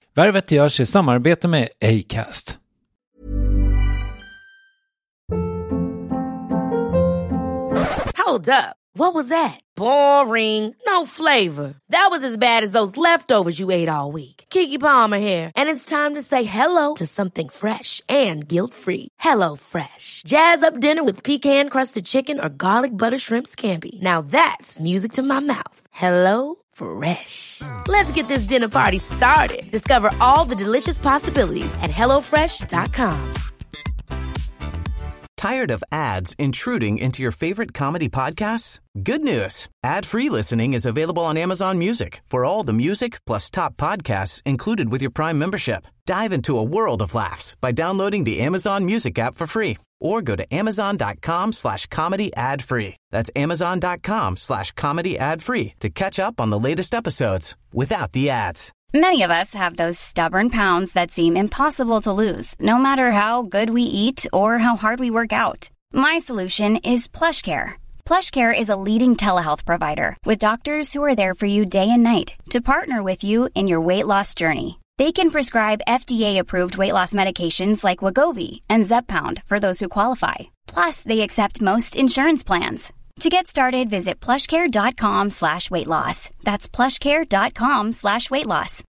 Värvet görs i samarbete med Acast. Hold up. What was that? Boring. No flavor. That was as bad as those leftovers you ate all week. Keke Palmer here, and it's time to say hello to something fresh and guilt-free. Hello Fresh. Jazz up dinner with pecan-crusted chicken or garlic butter shrimp scampi. Now that's music to my mouth. Hello Fresh. Let's get this dinner party started. Discover all the delicious possibilities at hellofresh.com. Tired of ads intruding into your favorite comedy podcasts? Good news. Ad-free listening is available on Amazon Music for all the music plus top podcasts included with your Prime membership. Dive into a world of laughs by downloading the Amazon Music app for free or go to amazon.com/comedy ad-free. That's amazon.com/comedy ad-free to catch up on the latest episodes without the ads. Many of us have those stubborn pounds that seem impossible to lose, no matter how good we eat or how hard we work out. My solution is PlushCare. PlushCare is a leading telehealth provider with doctors who are there for you day and night to partner with you in your weight loss journey. They can prescribe FDA-approved weight loss medications like Wegovy and Zepbound for those who qualify. Plus, they accept most insurance plans. To get started, visit plushcare.com/weightloss. That's plushcare.com/weightloss.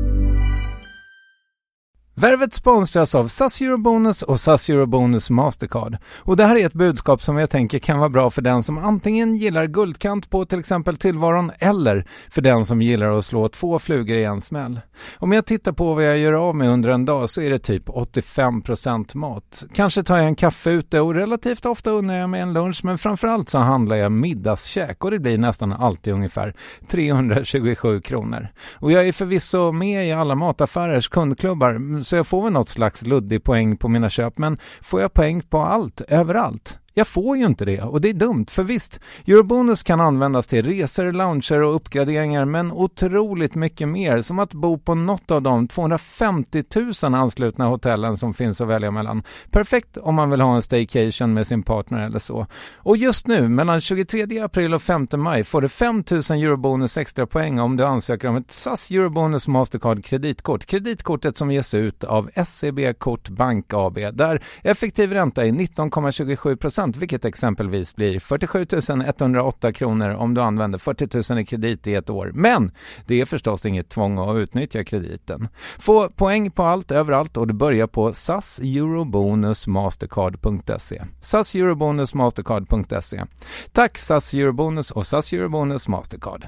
Värvet sponsras av SAS Eurobonus och SAS Eurobonus Mastercard. Och det här är ett budskap som jag tänker kan vara bra för den som antingen gillar guldkant på till exempel tillvaron eller för den som gillar att slå 2 flugor i en smäll. Om jag tittar på vad jag gör av med under en dag så är det typ 85% mat. Kanske tar jag en kaffe ute och relativt ofta unnar jag mig en lunch, men framförallt så handlar jag middagskäk och det blir nästan alltid ungefär 327 kronor. Och jag är förvisso med i alla mataffärers kundklubbar så jag får väl något slags luddig poäng på mina köp, men får jag poäng på allt, överallt? Jag får ju inte det och det är dumt, för visst, Eurobonus kan användas till resor, lounger och uppgraderingar, men otroligt mycket mer, som att bo på något av de 250 000 anslutna hotellen som finns att välja mellan. Perfekt om man vill ha en staycation med sin partner eller så. Och just nu, mellan 23 april och 5 maj får du 5 000 Eurobonus extra poäng om du ansöker om ett SAS Eurobonus Mastercard kreditkort. Kreditkortet som ges ut av SEB Kort Bank AB, där effektiv ränta är 19,27%, vilket exempelvis blir 47 108 kronor om du använder 40 000 i kredit i ett år. Men det är förstås inget tvång att utnyttja krediten. Få poäng på allt, överallt, och du börjar på saseurobonusmastercard.se. saseurobonusmastercard.se. Tack SAS Eurobonus och SAS Eurobonus Mastercard.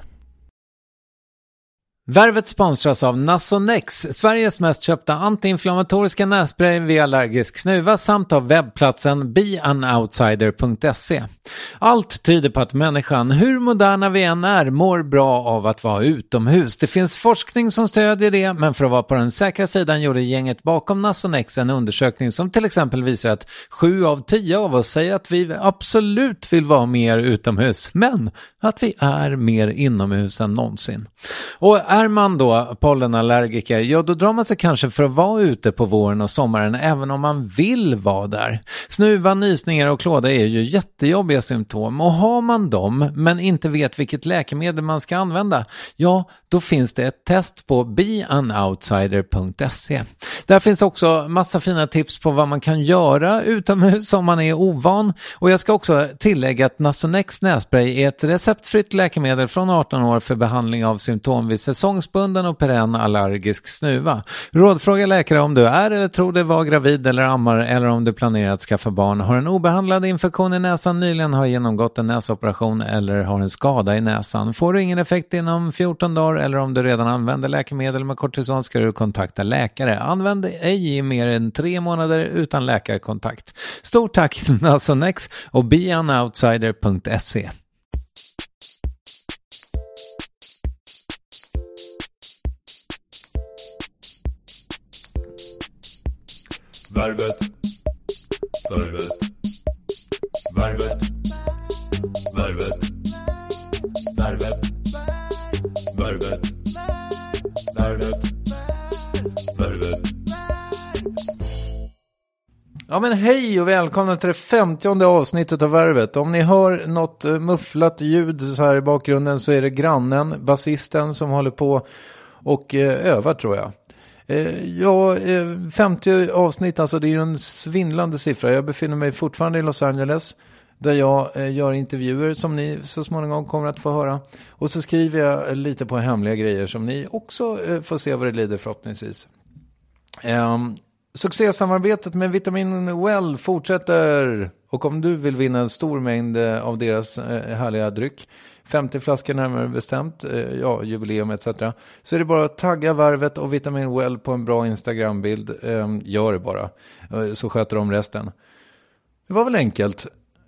Värvet sponsras av Nasonex, Sveriges mest köpta antiinflammatoriska nässpray vid allergisk snuva, samt av webbplatsen beanoutsider.se. Allt tyder på att människan, hur moderna vi än är, mår bra av att vara utomhus. Det finns forskning som stödjer det, men för att vara på den säkra sidan gjorde gänget bakom Nasonex en undersökning som till exempel visar att 7 av 10 av oss säger att vi absolut vill vara mer utomhus, men att vi är mer inomhus än någonsin. Och är man då pollenallergiker, ja då drar man sig kanske för att vara ute på våren och sommaren även om man vill vara där. Snuva, nysningar och klåda är ju jättejobbiga symptom, och har man dem men inte vet vilket läkemedel man ska använda, ja då finns det ett test på beanoutsider.se. Där finns också massa fina tips på vad man kan göra utomhus om man är ovan, och jag ska också tillägga att Nasonex nässpray är ett receptfritt läkemedel från 18 år för behandling av symptom vid säsongsbunden och perenn allergisk snuva. Rådfråga läkare om du är eller tror dig vara gravid eller ammar, eller om du planerar att skaffa barn, har en obehandlad infektion i näsan, nyligen har genomgått en näsoperation eller har en skada i näsan. Får du ingen effekt inom 14 dagar eller om du redan använder läkemedel med kortison ska du kontakta läkare. Använd ej i mer än 3 månader utan läkarkontakt. Stort tack Nasonex och beanoutsider.se. Värvet, värvet, värvet, värvet, värvet, värvet, värvet, värvet. Ja men hej och välkomna till det 50:e avsnittet av Värvet. Om ni hör något mufflat ljud så här i bakgrunden så är det grannen, basisten som håller på och övar tror jag. Ja, 50 avsnitt, alltså det är ju en svindlande siffra. Jag befinner mig fortfarande i Los Angeles där jag gör intervjuer som ni så småningom kommer att få höra. Och så skriver jag lite på hemliga grejer som ni också får se vad det lider förhoppningsvis. Succésamarbetet med Vitamin Well fortsätter. Och om du vill vinna en stor mängd av deras härliga dryck, 50 flaskor närmare bestämt, jubileum etc. Så är det bara att tagga Värvet och Vitamin Well på en bra Instagram-bild. Gör det bara. Så sköter de resten. Det var väl enkelt.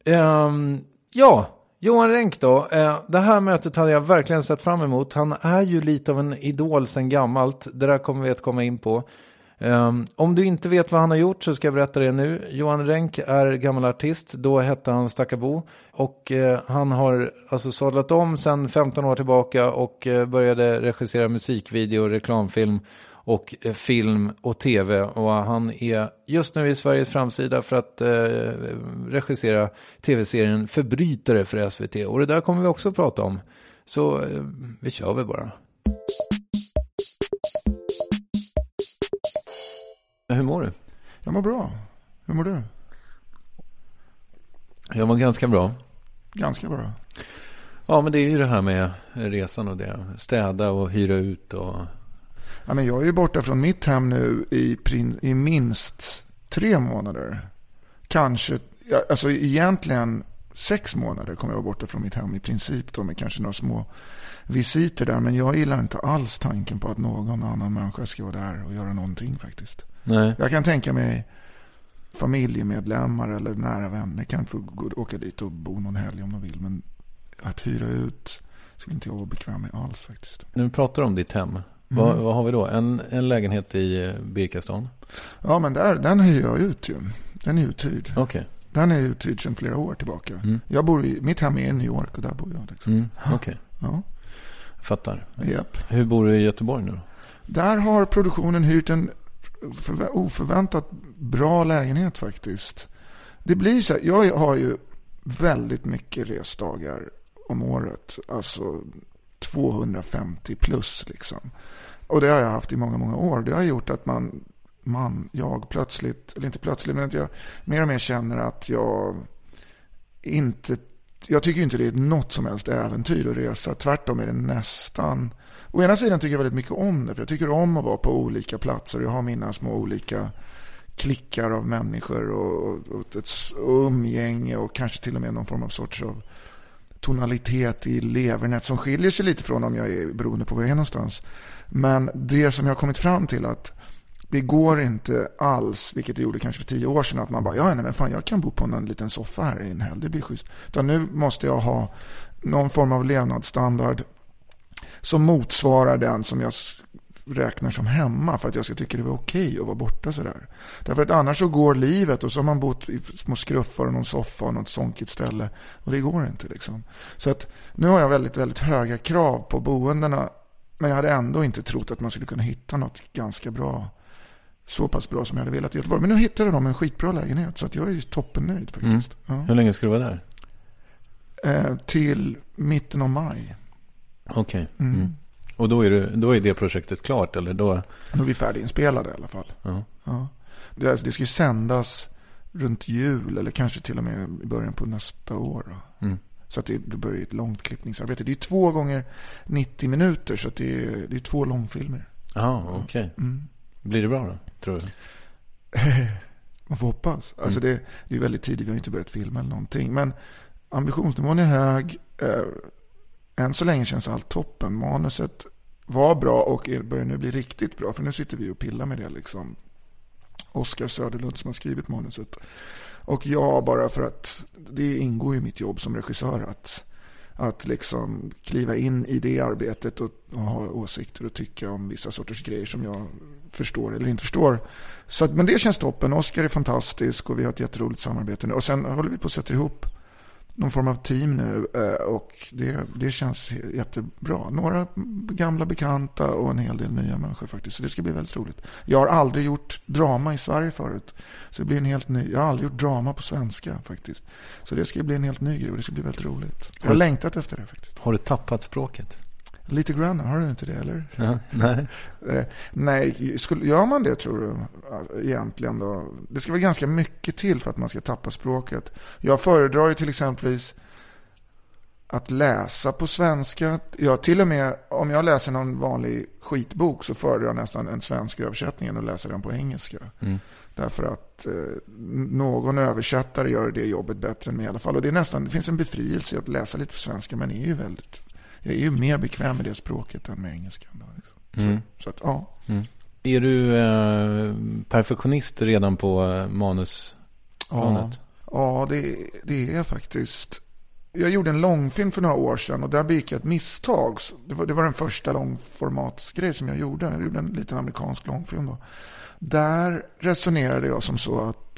Johan Renck då. Det här mötet hade jag verkligen sett fram emot. Han är ju lite av en idol sedan gammalt. Det där kommer vi att komma in på. Om du inte vet vad han har gjort så ska jag berätta det nu. Johan Renck är gammal artist. Då hette han Stackabo. Och han har alltså sadlat om sedan 15 år tillbaka och började regissera musikvideo, reklamfilm och film och tv. Och han är just nu i Sveriges framsida för att regissera tv-serien Förbrytare för SVT. Och det där kommer vi också prata om. Så vi kör väl bara. Hur mår du? Jag mår bra. Hur mår du? Jag mår ganska bra. Ganska bra. Ja, men det är ju det här med resan och det. Städa och hyra ut och... Ja, men jag är ju borta från mitt hem nu i minst 3 månader. Kanske, alltså egentligen 6 månader kommer jag vara borta från mitt hem i princip då, med kanske några små visiter där. Men jag gillar inte alls tanken på att någon annan människa ska vara där och göra någonting faktiskt. Nej. Jag kan tänka mig familjemedlemmar eller nära vänner kan få åka dit och bo någon helg om de vill. Men att hyra ut skulle inte jag vara bekväm med alls faktiskt. När vi pratar om ditt hem, vad har vi då? En lägenhet i Birkastan? Ja, men den hyr jag ut ju. Den är uthyrd. Okay. Den är uthyrd sedan flera år tillbaka. Mitt hem är i New York och där bor jag. Liksom. Okej. Ja. Fattar. Yep. Hur bor du i Göteborg nu då? Där har produktionen hyrt en oförväntat bra lägenhet faktiskt. Det blir så här, jag har ju väldigt mycket resdagar om året. Alltså 250 plus liksom. Och det har jag haft i många, många år. Det har gjort att jag plötsligt, eller inte plötsligt, men att jag mer och mer känner att jag tycker inte det är något som helst äventyr att resa. Tvärtom är det nästan... Å ena sidan tycker jag väldigt mycket om det. För jag tycker om att vara på olika platser. Jag har mina små olika klickar av människor och ett umgänge och kanske till och med någon form av sorts av tonalitet i levernät som skiljer sig lite från om jag är beroende på var jag är någonstans. Men det som jag har kommit fram till att det går inte alls, vilket det gjorde kanske för 10 år sedan, att man bara, men fan, jag kan bo på en liten soffa här i en helg, det blir schysst. Utan nu måste jag ha någon form av levnadsstandard som motsvarar den som jag räknar som hemma för att jag ska tycka det var okej att vara borta sådär. Därför att annars så går livet och så har man bott i små skruffar och någon soffa och något sonkigt ställe och det går inte liksom. Så att nu har jag väldigt, väldigt höga krav på boendena, men jag hade ändå inte trott att man skulle kunna hitta något ganska bra, så pass bra som jag hade velat i Göteborg. Men nu hittade de en skitbra lägenhet så att jag är ju toppennöjd faktiskt. Ja. Hur länge ska du vara där? Till mitten av maj. Okej. Och då är det projektet klart, eller då är vi färdiginspelade i alla fall. Ja. Det ska ju sändas runt jul eller kanske till och med i början på nästa år då. Så att det börjar ett långt klippningsarbete. Det är 2 gånger 90 minuter så att det är 2 långfilmer. Ja, okej. Blir det bra då, tror du? Man får hoppas. Alltså det är väldigt tidigt, vi har inte börjat filma eller någonting. Men ambitionsnivån är hög. Än så länge känns allt toppen. Manuset var bra och börjar nu bli riktigt bra. För nu sitter vi och pillar med det liksom. Oskar Söderlund som har skrivit manuset. Och jag bara för att det ingår i mitt jobb som regissör att liksom kliva in i det arbetet och ha åsikter och tycka om vissa sorters grejer som jag förstår eller inte förstår. Så att, men det känns toppen. Oskar är fantastisk och vi har ett jätteroligt samarbete nu. Och sen håller vi på att sätta ihop någon form av team nu och det känns jättebra. Några gamla bekanta och en hel del nya människor faktiskt. Så det ska bli väldigt roligt. Jag har aldrig gjort drama i Sverige förut. Så det blir en helt ny. Jag har aldrig gjort drama på svenska faktiskt. Så det ska bli en helt ny grej och det ska bli väldigt roligt. Jag har längtat efter det faktiskt. Har du tappat språket? Lite grann, har du inte det eller? Ja, nej. Nej, gör man det tror du egentligen då? Det ska vara ganska mycket till för att man ska tappa språket. Jag föredrar ju till exempelvis att läsa på svenska. Ja, till och med om jag läser någon vanlig skitbok så föredrar jag nästan en svensk översättning än att läsa den på engelska. Därför att någon översättare gör det jobbet bättre än mig i alla fall. Och det finns en befrielse i att läsa lite på svenska, men jag är ju mer bekväm med det språket än med engelska. Liksom. Så att, ja. Är du perfektionist redan på manusplanet? Ja, det är jag faktiskt. Jag gjorde en långfilm för några år sedan och där begick jag ett misstag. Det var den första långformatsgrej som jag gjorde. Jag gjorde en liten amerikansk långfilm då. Där resonerade jag som så att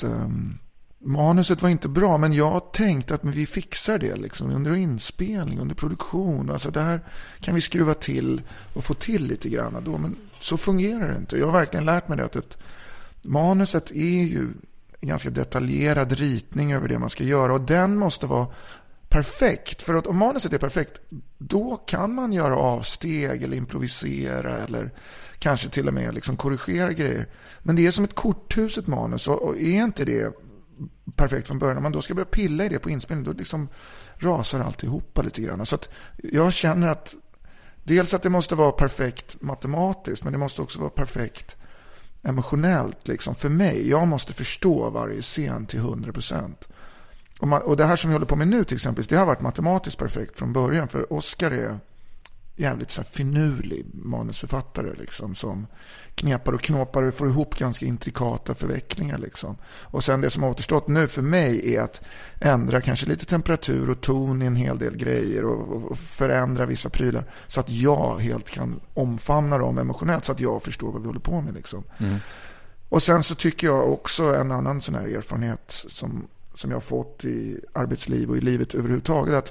manuset var inte bra, men jag tänkte att vi fixar det liksom, under inspelning, under produktion. Alltså där kan vi skruva till och få till lite grann då, men så fungerar det inte. Jag har verkligen lärt mig det att manuset är ju en ganska detaljerad ritning över det man ska göra och den måste vara perfekt. För att om manuset är perfekt, då kan man göra avsteg eller improvisera eller kanske till och med liksom korrigera grejer. Men det är som ett korthus, ett manus, och är inte det perfekt från början, om man då ska börja pilla i det på inspelning, då liksom rasar alltihopa lite grann. Så att jag känner att dels att det måste vara perfekt matematiskt, men det måste också vara perfekt emotionellt liksom för mig. Jag måste förstå varje scen till 100%. Och det här som vi håller på med nu till exempel, det har varit matematiskt perfekt från början, för Oscar är jävligt så här finurlig manusförfattare liksom, som knepar och knåpar och får ihop ganska intrikata förvecklingar liksom. Och sen det som har återstått nu för mig är att ändra kanske lite temperatur och ton i en hel del grejer och förändra vissa prylar så att jag helt kan omfamna dem emotionellt, så att jag förstår vad vi håller på med liksom. Och sen så tycker jag också en annan sån här erfarenhet som jag har fått i arbetsliv och i livet överhuvudtaget, att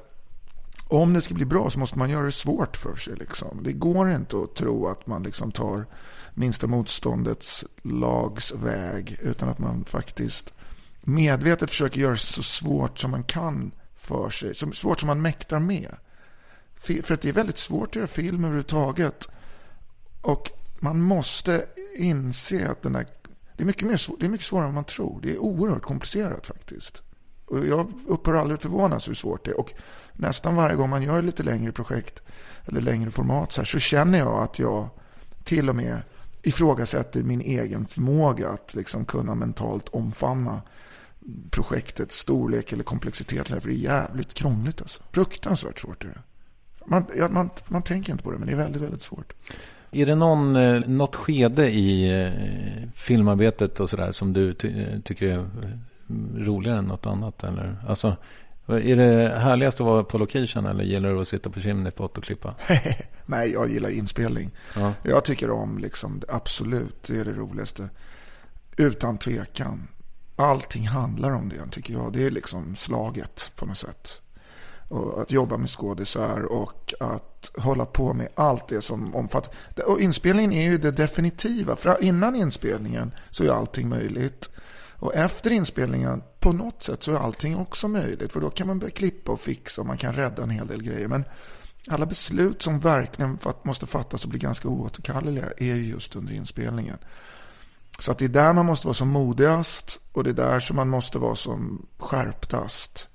om det ska bli bra så måste man göra det svårt för sig liksom. Det går inte att tro att man liksom tar minsta motståndets lags väg, utan att man faktiskt medvetet försöker göra det så svårt som man kan för sig, så svårt som man mäktar med. För att det är väldigt svårt att göra film överhuvudtaget, och man måste inse att det är mycket svårare än man tror. Det är oerhört komplicerat faktiskt. Och jag upphör aldrig att förvånas hur svårt det är. Och nästan varje gång man gör lite längre projekt eller längre format så känner jag att jag till och med ifrågasätter min egen förmåga att liksom kunna mentalt omfamna projektets storlek eller komplexitet. För det är jävligt krångligt alltså. Fruktansvärt svårt är det. Man tänker inte på det, men det är väldigt, väldigt svårt. Är det något skede i filmarbetet och sådär som du tycker är roligare än något annat? Eller? Alltså, är det härligast att vara på location eller gillar det att sitta på chimneypot och klippa? Nej, jag gillar inspelning. Ja. Jag tycker om liksom, absolut, det är det roligaste. Utan tvekan. Allting handlar om det, tycker jag. Det är liksom slaget på något sätt. Och att jobba med skådisar och att hålla på med allt det som omfattar. Och inspelningen är ju det definitiva. För innan inspelningen så är allting möjligt. Och efter inspelningen på något sätt så är allting också möjligt. För då kan man börja klippa och fixa och man kan rädda en hel del grejer. Men alla beslut som verkligen måste fattas och bli ganska oåterkalleliga är ju just under inspelningen. Så att det är där man måste vara som modigast och det är där som man måste vara som skärptast.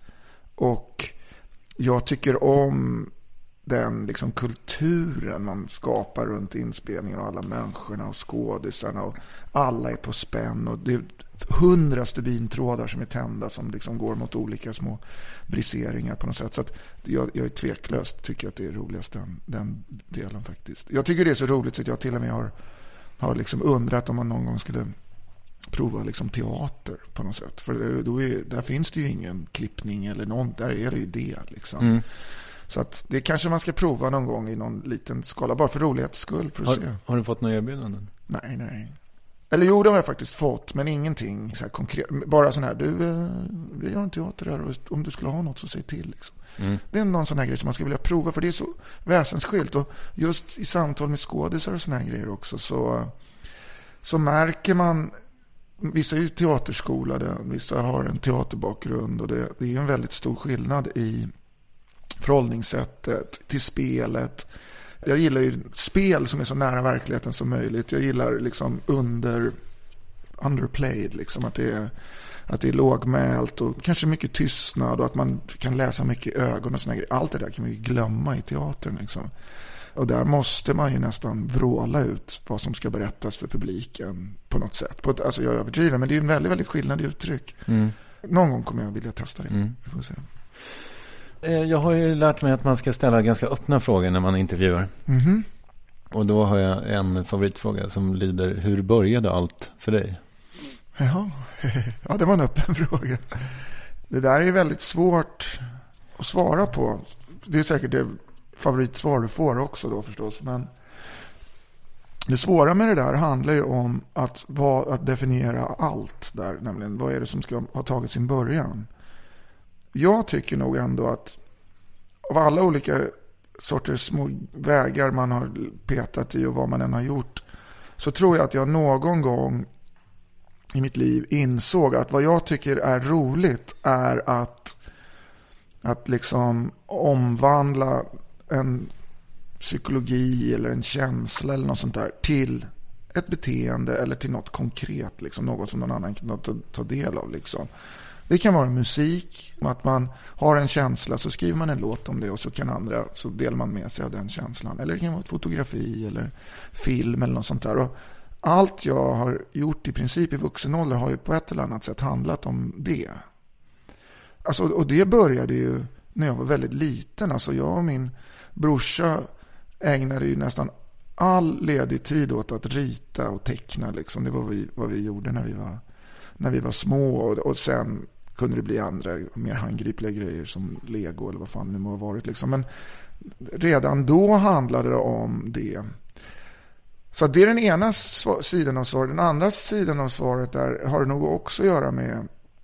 Och jag tycker om den liksom kulturen man skapar runt inspelningen och alla människorna och skådisarna och alla är på spänn och det är 100 stubintrådar som är tända som liksom går mot olika små briseringar på något sätt. Så att jag är tveklöst tycker att det är roligast den delen faktiskt. Jag tycker det är så roligt så att jag till och med har liksom undrat om man någon gång skulle prova liksom teater på något sätt. För där finns det ju ingen klippning eller någon, där är det ju det liksom. Så att det kanske man ska prova någon gång i någon liten skala, bara för rolighets skull. För att se. Har du fått några erbjudanden? Nej. Eller jo, det har jag faktiskt fått, men ingenting så här konkret. Bara sån här, vi har en teater här och om du skulle ha något så säg till liksom. Det är någon sån här grej som man skulle vilja prova, för det är så väsensskilt. Och just i samtal med skådisar och såna här grejer också så märker man, vissa är ju teaterskolade, vissa har en teaterbakgrund och det är en väldigt stor skillnad i förhållningssättet till spelet, Jag gillar ju spel som är så nära verkligheten som möjligt. Jag gillar liksom underplayed, liksom att det är lågmält och kanske mycket tystnad och att man kan läsa mycket i ögon och såna grejer. Allt det där kan man ju glömma i teatern liksom. Och där måste man ju nästan vråla ut vad som ska berättas för publiken på något sätt. Alltså jag överdriver, men det är ju en väldigt, väldigt skillnad i uttryck. Någon gång kommer jag vilja testa det. Vi får se. Jag har ju lärt mig att man ska ställa ganska öppna frågor när man intervjuar. Och då har jag en favoritfråga som lyder: hur började allt för dig? Ja, det var en öppen fråga. Det där är väldigt svårt att svara på. Det är säkert det favoritsvar du får också då förstås. Men det svåra med det där handlar ju om att definiera allt där. Nämligen vad är det som ska ha tagit sin början. Jag tycker nog ändå att av alla olika sorters små vägar man har petat i och vad man än har gjort, så tror jag att jag någon gång i mitt liv insåg att vad jag tycker är roligt är att liksom omvandla en psykologi eller en känsla eller något sånt där till ett beteende eller till något konkret, liksom något som någon annan kan ta del av liksom. Det kan vara musik, att man har en känsla så skriver man en låt om det och så delar man med sig av den känslan. Eller det kan vara ett fotografi eller film eller något sånt där. Och allt jag har gjort i princip i vuxen ålder har ju på ett eller annat sätt handlat om det. Alltså, och det började ju när jag var väldigt liten. Alltså jag och min brorsa ägnade ju nästan all ledig tid åt att rita och teckna. Liksom. Det var vad vi gjorde när vi var små. Och sen kunde det bli andra mer handgripliga grejer som Lego eller vad fan det må ha varit. Liksom. Men redan då handlade det om det. Så det är den ena sidan av svaret. Den andra sidan av svaret där har det nog också att göra med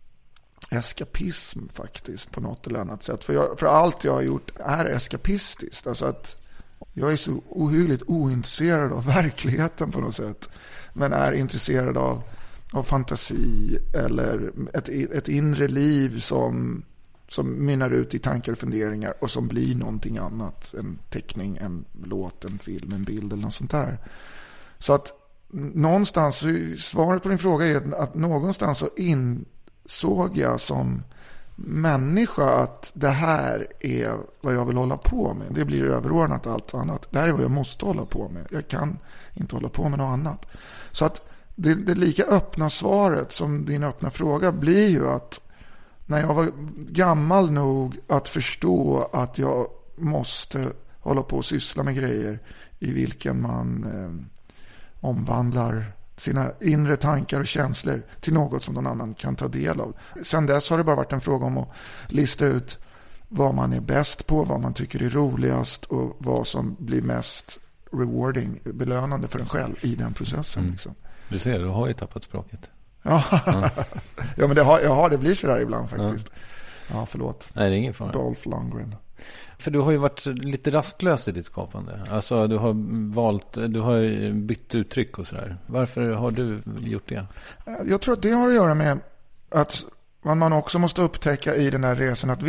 eskapism faktiskt på något eller annat sätt. För allt jag har gjort är eskapistiskt. Alltså att jag är så ohyggligt ointresserad av verkligheten på något sätt. Men är intresserad av fantasi eller ett inre liv som mynnar ut i tankar och funderingar och som blir någonting annat. En teckning, en låt, en film, en bild eller något sånt där. Så att någonstans, svaret på din fråga är att någonstans så insåg jag som människa att det här är vad jag vill hålla på med. Det blir överordnat allt annat. Det här är vad jag måste hålla på med. Jag kan inte hålla på med något annat. Så att det lika öppna svaret som din öppna fråga blir ju att när jag var gammal nog att förstå att jag måste hålla på och syssla med grejer i vilken man omvandlar sina inre tankar och känslor till något som någon annan kan ta del av. Sen dess har det bara varit en fråga om att lista ut vad man är bäst på, vad man tycker är roligast och vad som blir mest rewarding, belönande för en själv i den processen. Liksom. Du ser, du har ju tappat språket. Ja, men det blir så där ibland faktiskt. Ja, förlåt. Nej, det är ingen fara. Dolph Lundgren. För du har ju varit lite rastlös i ditt skapande. Alltså du har bytt uttryck och sådär. Varför har du gjort det? Jag tror att det har att göra med att man också måste upptäcka i den här resan att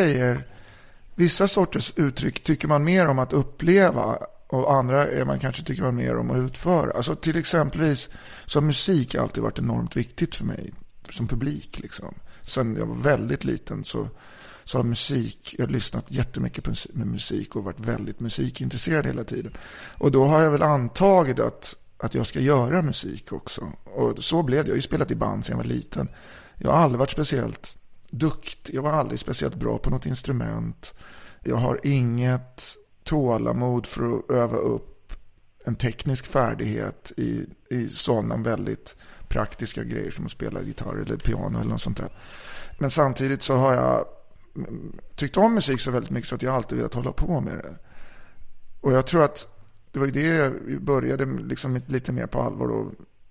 vissa sorters uttryck tycker man mer om att uppleva och andra man kanske tycker man mer om att utföra. Alltså till exempelvis så har musik alltid varit enormt viktigt för mig som publik liksom. Sen jag var väldigt liten så har jag har lyssnat jättemycket på musik och varit väldigt musikintresserad hela tiden. Och då har jag väl antagit att jag ska göra musik också. Och så blev det. Jag har ju spelat i band sedan jag var liten. Jag har aldrig varit speciellt duktig. Jag var aldrig speciellt bra på något instrument. Jag har inget tålamod för att öva upp en teknisk färdighet i sådana väldigt praktiska grejer som att spela gitarr eller piano eller något sånt där. Men samtidigt så har jag tyckt om musik så väldigt mycket så att jag alltid velat hålla på med det. Och jag tror att det var ju det jag började liksom lite mer på allvar då,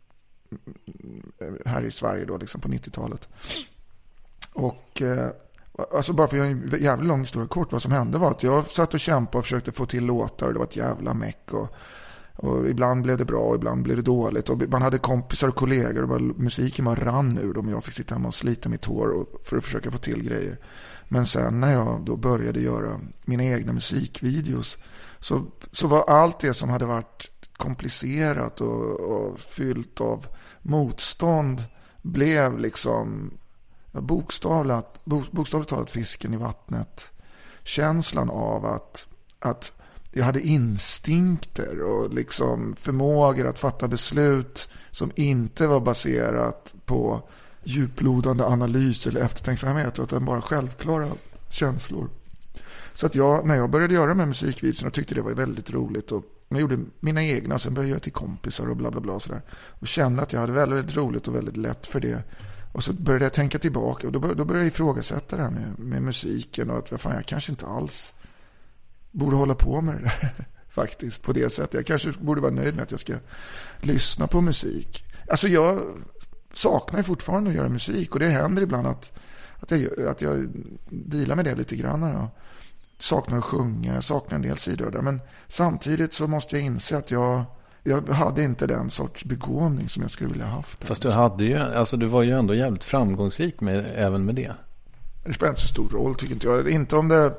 här i Sverige då, liksom på 90-talet. Och alltså bara för att göra en jävla lång historia kort, vad som hände var att jag satt och kämpade och försökte få till låtar och det var ett jävla meck och Och ibland blev det bra och ibland blev det dåligt. Och man hade kompisar och kollegor och musiken bara rann ur dem. Och jag fick sitta hemma och slita mitt hår för att försöka få till grejer. Men sen när jag då började göra mina egna musikvideos så var allt det som hade varit komplicerat och fyllt av motstånd blev liksom bokstavligt talat fisken i vattnet. Känslan av att jag hade instinkter och liksom förmågor att fatta beslut som inte var baserat på djuplodande analys eller eftertänksamhet, utan bara självklara känslor. Så att när jag började göra med musikvideorna tyckte det var väldigt roligt, och jag gjorde mina egna, sen började jag till kompisar och bla bla bla och sådär, och kände att jag hade väldigt, väldigt roligt och väldigt lätt för det. Och så började jag tänka tillbaka, och då började jag ifrågasätta det här med musiken, och att jag kanske inte alls borde hålla på med det där faktiskt på det sättet. Jag kanske borde vara nöjd med att jag ska lyssna på musik. Alltså jag saknar fortfarande att göra musik, och det händer ibland att jag dealar med det lite grann då. Saknar att sjunga, jag saknar en del sidor där, men samtidigt så måste jag inse att jag hade inte den sorts begåvning som jag skulle vilja ha haft. Fast du var ju ändå jävligt framgångsrik även med det. Det spelar inte så stor roll, tycker inte jag. Inte om det...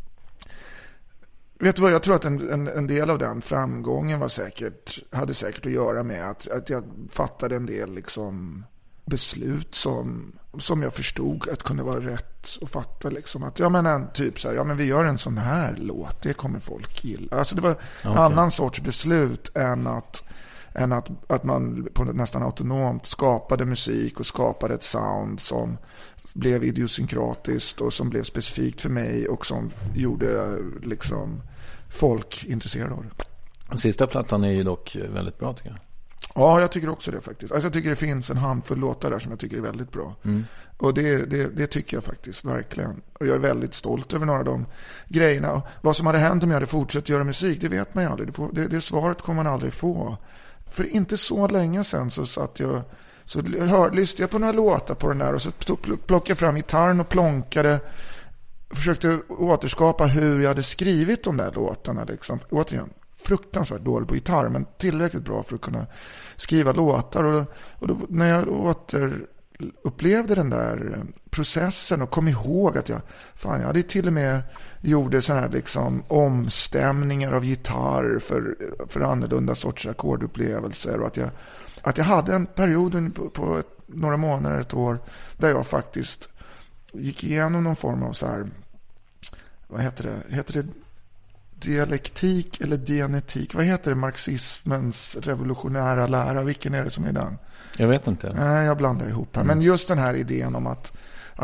Vet du vad, jag tror att en del av den framgången hade säkert att göra med att jag fattade en del liksom beslut som jag förstod att kunde vara rätt att fatta, liksom att typ så här, men vi gör en sån här låt, det kommer folk gilla. Alltså det var en annan sorts beslut än att man på nästan autonomt skapade musik och skapade ett sound som blev idiosynkratiskt och som blev specifikt för mig och som gjorde liksom folk intresserade av det. Den sista plattan är ju dock väldigt bra, tycker jag. Ja, jag tycker också det faktiskt. Alltså jag tycker det finns en handfull låtar där som jag tycker är väldigt bra. Och det tycker jag faktiskt, verkligen. Och jag är väldigt stolt över några av de grejerna. Och vad som hade hänt om jag hade fortsatt göra musik, det vet man ju aldrig. Det svaret kommer man aldrig få. För inte så länge sedan så satt jag... Så lyssnade jag på några låtar på den där, och så plockade jag fram gitarren och plonkade. Försökte återskapa hur jag hade skrivit de där låtarna. Liksom. Återigen, fruktansvärt dålig på gitarr, men tillräckligt bra för att kunna skriva låtar. Och då, när jag upplevde den där processen och kom ihåg att jag hade till och med gjorde sådana här liksom omstämningar av gitarr för annorlunda sorts ackordupplevelser, och att jag hade en period på några månader, ett år, där jag faktiskt gick igenom någon form av så här, vad heter det dialektik eller genetik, vad heter det, marxismens revolutionära lära, vilken är det som är den? Jag vet inte. Nej, jag blandar ihop här. Men just den här idén om att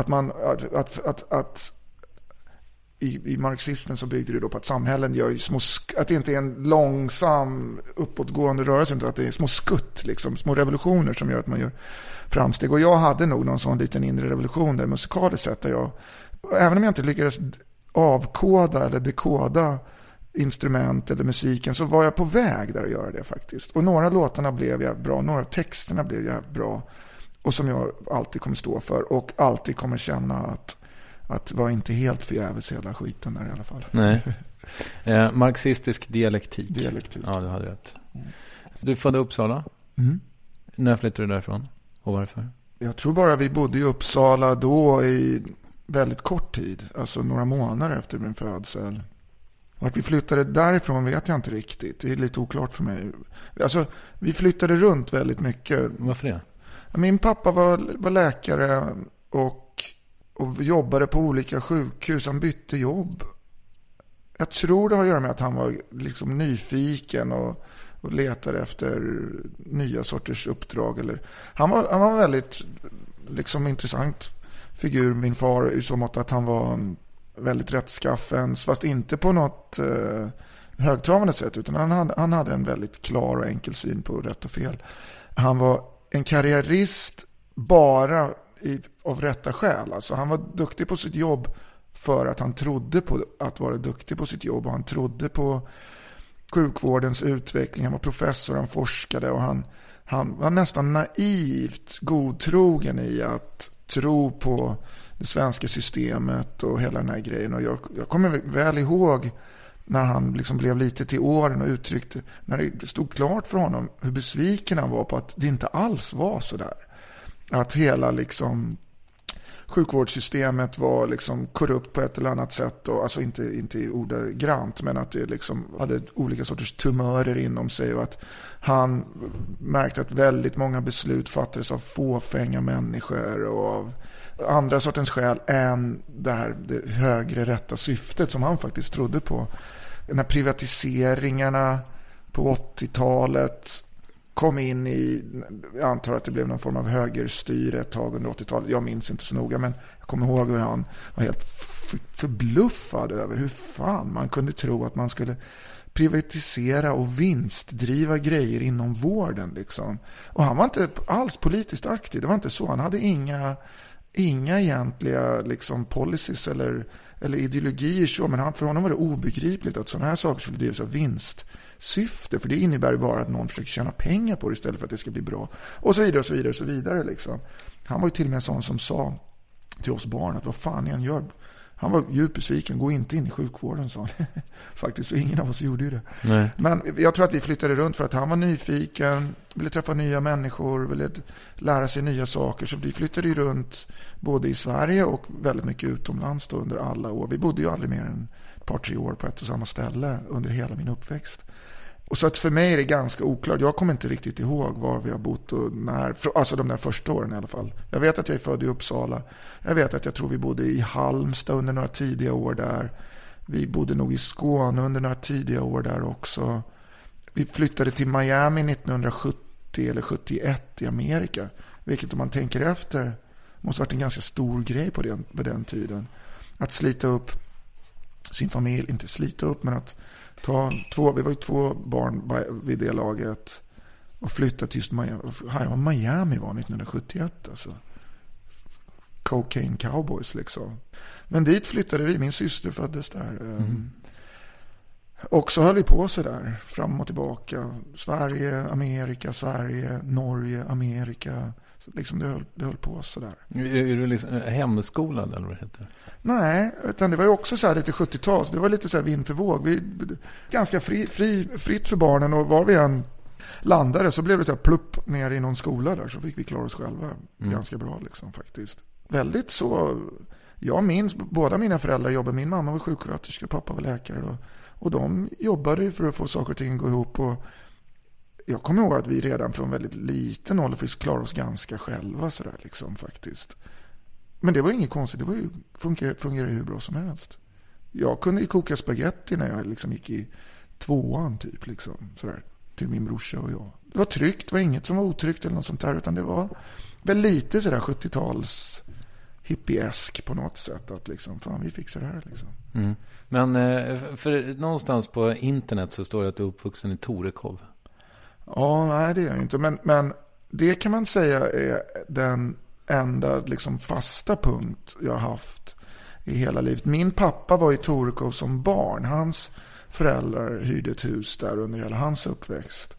i marxismen så bygger det då på att samhällen gör att det inte är en långsam uppåtgående rörelse, utan att det är små skutt, liksom, små revolutioner som gör att man gör framsteg. Och jag hade nog någon sån liten inre revolution där musikaliskt sett, där jag, även om jag inte lyckades avkoda eller dekoda instrument eller musiken, så var jag på väg där att göra det faktiskt. Och några låtarna blev jag bra, några av texterna blev jag bra, och som jag alltid kommer stå för och alltid kommer känna att var inte helt förgäves hela skiten där i alla fall. Nej. Marxistisk dialektik. Ja, du hade rätt. Du födde i Uppsala. När flyttade du därifrån? Och varför? Jag tror bara vi bodde i Uppsala då i väldigt kort tid. Alltså några månader efter min födsel. Vart vi flyttade därifrån vet jag inte riktigt. Det är lite oklart för mig. Alltså, vi flyttade runt väldigt mycket. Varför det? Min pappa var läkare och jobbade på olika sjukhus. Han bytte jobb. Jag tror det har att göra med att han var liksom nyfiken och letade efter nya sorters uppdrag. Eller, han var en väldigt liksom intressant figur, min far, i så mått att han var väldigt rättskaffen, fast inte på något högtravande sätt, utan han hade en väldigt klar och enkel syn på rätt och fel. Han var en karriärist bara av rätta skäl. Alltså han var duktig på sitt jobb för att han trodde på att vara duktig på sitt jobb, och han trodde på sjukvårdens utveckling. Han var professor, han forskade, och han var nästan naivt godtrogen i att tro på det svenska systemet och hela den här grejen. Och jag kommer väl ihåg när han liksom blev lite till åren och uttryckte, när det stod klart för honom hur besviken han var på att det inte alls var så där. Att hela liksom sjukvårdssystemet var liksom korrupt på ett eller annat sätt, och alltså inte ordagrant, men att det liksom hade olika sorters tumörer inom sig, och att han märkte att väldigt många beslut fattades av fåfänga människor och av andra sortens skäl än det högre rätta syftet som han faktiskt trodde på. När privatiseringarna på 80-talet kom in i, jag antar att det blev någon form av högerstyre ett tag under 80-talet. Jag minns inte så noga, men jag kommer ihåg hur han var helt förbluffad över hur fan man kunde tro att man skulle privatisera och vinstdriva grejer inom vården liksom. Och han var inte alls politiskt aktiv, det var inte så. Han hade inga egentliga liksom policies eller ideologier så, men för honom var det obegripligt att sådana här saker skulle drivas av vinstsyfte, för det innebär ju bara att någon försöker tjäna pengar på det istället för att det ska bli bra, och så vidare och så vidare och så vidare liksom. Han var ju till och med en sån som sa till oss barn att vad fan ni än gör, han var djupt besviken, gå inte in i sjukvården, sa han. Faktiskt, så ingen av oss gjorde ju det. Nej. Men jag tror att vi flyttade runt för att han var nyfiken, ville träffa nya människor, ville lära sig nya saker. Så vi flyttade ju runt både i Sverige och väldigt mycket utomlands då under alla år. Vi bodde ju aldrig mer än ett par, 3 år på ett och samma ställe under hela min uppväxt. Och så att för mig är det ganska oklart. Jag kommer inte riktigt ihåg var vi har bott och när, alltså de där första åren i alla fall. Jag vet att jag är född i Uppsala. Jag vet att jag tror vi bodde i Halmstad under några tidiga år där. Vi bodde nog i Skåne under några tidiga år där också. Vi flyttade till Miami 1970 eller 71 i Amerika. Vilket om man tänker efter måste ha varit en ganska stor grej på den tiden. Att slita upp sin familj, inte slita upp men att vi var ju 2 barn vid det laget och flyttade till just Miami var 1971 alltså. Cocaine Cowboys liksom. Men dit flyttade vi, min syster föddes där. Och så höll vi på så där fram och tillbaka. Sverige, Amerika, Sverige, Norge, Amerika. Så liksom det höll på så där. Är du liksom hemskolad eller vad det heter? Nej, utan det var ju också så här lite 70-tal. Det var lite så här vind för våg. Ganska fritt för barnen, och var vi än landade så blev det så här plupp ner i någon skola där, så fick vi klara oss själva ganska bra liksom faktiskt. Väldigt så. Jag minns båda mina föräldrar jobbade. Min mamma var sjuksköterska, pappa var läkare då. Och de jobbade för att få saker och ting att gå ihop, och jag kommer ihåg att vi redan från väldigt liten ålder fick klara oss ganska själva så där liksom faktiskt. Men det var inget konstigt, det var ju fungerade hur bra som helst. Jag kunde ju koka spaghetti när jag liksom gick i 2:an typ liksom så där till min brorsa och jag. Det var tryggt, det var inget som var otryggt eller något sånt där, utan det var väl lite så där 70-tals hippiesk på något sätt, att liksom fan vi fixar det här liksom. Men för någonstans på internet så står det att du är uppvuxen i Torekov. Ja, nej det är jag ju inte, men det kan man säga är den enda liksom fasta punkt jag har haft i hela livet. Min pappa var i Torekov som barn. Hans föräldrar hyrde ett hus där under hela hans uppväxt.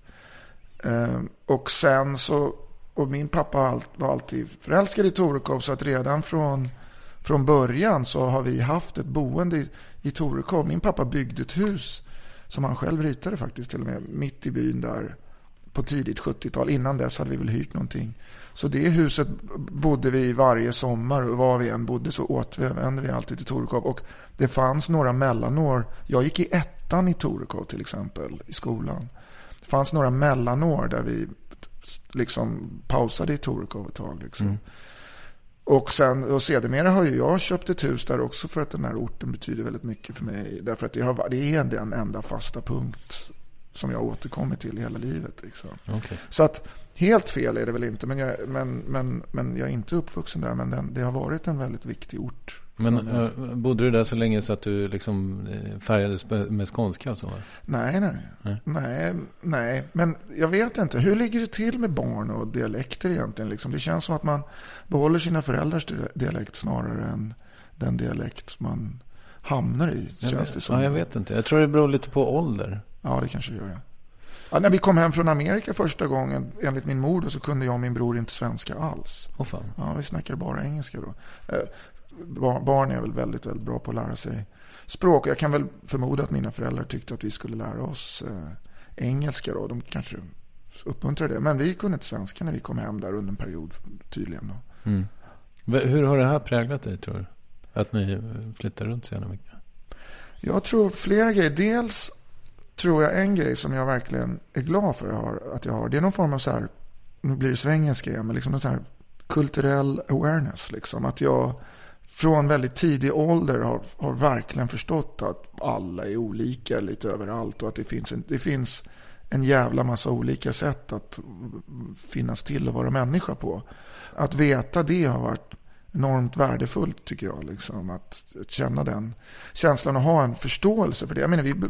Och sen så, och min pappa var alltid förälskad i Torekov, så att redan från början så har vi haft ett boende i Torekov. Min pappa byggde ett hus som han själv ritade faktiskt till och med mitt i byn där på tidigt 70-tal. Innan dess hade vi väl hyrt någonting. Så det huset bodde vi varje sommar, och var vi än bodde så återvände vi alltid till Torekov. Och det fanns några mellanår. Jag gick i 1:an i Torekov till exempel i skolan. Det fanns några mellanår där vi liksom pausade i Torekov ett tag liksom. Och sedermera har ju jag köpt ett hus där också, för att den här orten betyder väldigt mycket för mig. Därför att det är den enda fasta punkt som jag återkommer till i hela livet liksom. Okay. Så att helt fel är det väl inte, men jag är inte uppvuxen där, men det har varit en väldigt viktig ort. Men bodde du där så länge så att du liksom färgades med skånska och så? Nej, men jag vet inte. Hur ligger det till med barn och dialekter egentligen? Liksom? Det känns som att man behåller sina föräldrars dialekt snarare än den dialekt man hamnar i. Känns det som. Ja, jag vet inte. Jag tror det beror lite på ålder. Ja, det kanske gör jag. Ja, när vi kom hem från Amerika första gången, enligt min mor, så kunde jag och min bror inte svenska alls. Fan. Ja, vi snackade bara engelska då. barn är väl väldigt, väldigt bra på att lära sig språk. Jag kan väl förmoda att mina föräldrar tyckte att vi skulle lära oss engelska då. De kanske uppmuntrade det. Men vi kunde inte svenska när vi kom hem där under en period tydligen då. Mm. Hur har det här präglat dig, tror du? Att ni flyttar runt så mycket? Jag tror flera grejer. Dels tror jag en grej som jag verkligen är glad för att jag har. Det är någon form av så här, nu blir det svengelska igen, men liksom en så här kulturell awareness. Liksom. Att jag från väldigt tidig ålder har verkligen förstått att alla är olika lite överallt. Och att det finns en jävla massa olika sätt att finnas till och vara människa på. Att veta det har varit enormt värdefullt, tycker jag. Liksom, att känna den känslan och ha en förståelse för det. Jag menar,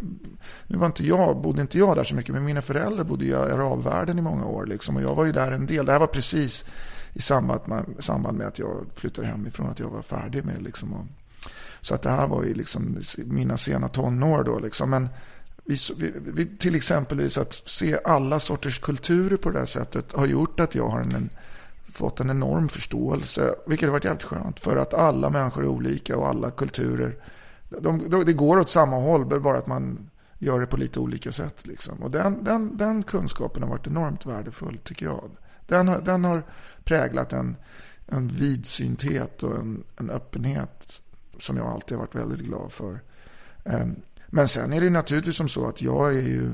bodde inte jag där så mycket, men mina föräldrar bodde i arabvärlden i många år. Liksom, och jag var ju där en del. Det här var precis i samband med att jag flyttade hemifrån, att jag var färdig med. Liksom, så att det här var ju liksom mina sena tonår då. Liksom. Men vi till exempel att se alla sorters kulturer på det här sättet har gjort att jag har fått en enorm förståelse, vilket har varit jävligt skönt, för att alla människor är olika och alla kulturer, det går åt samma håll, bara att man gör det på lite olika sätt. Liksom. Och den kunskapen har varit enormt värdefull, tycker jag. Den har präglat en vidsynthet och en öppenhet som jag alltid har varit väldigt glad för. Men sen är det naturligtvis som så att jag är ju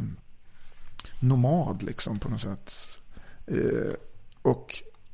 nomad liksom, på något sätt. Och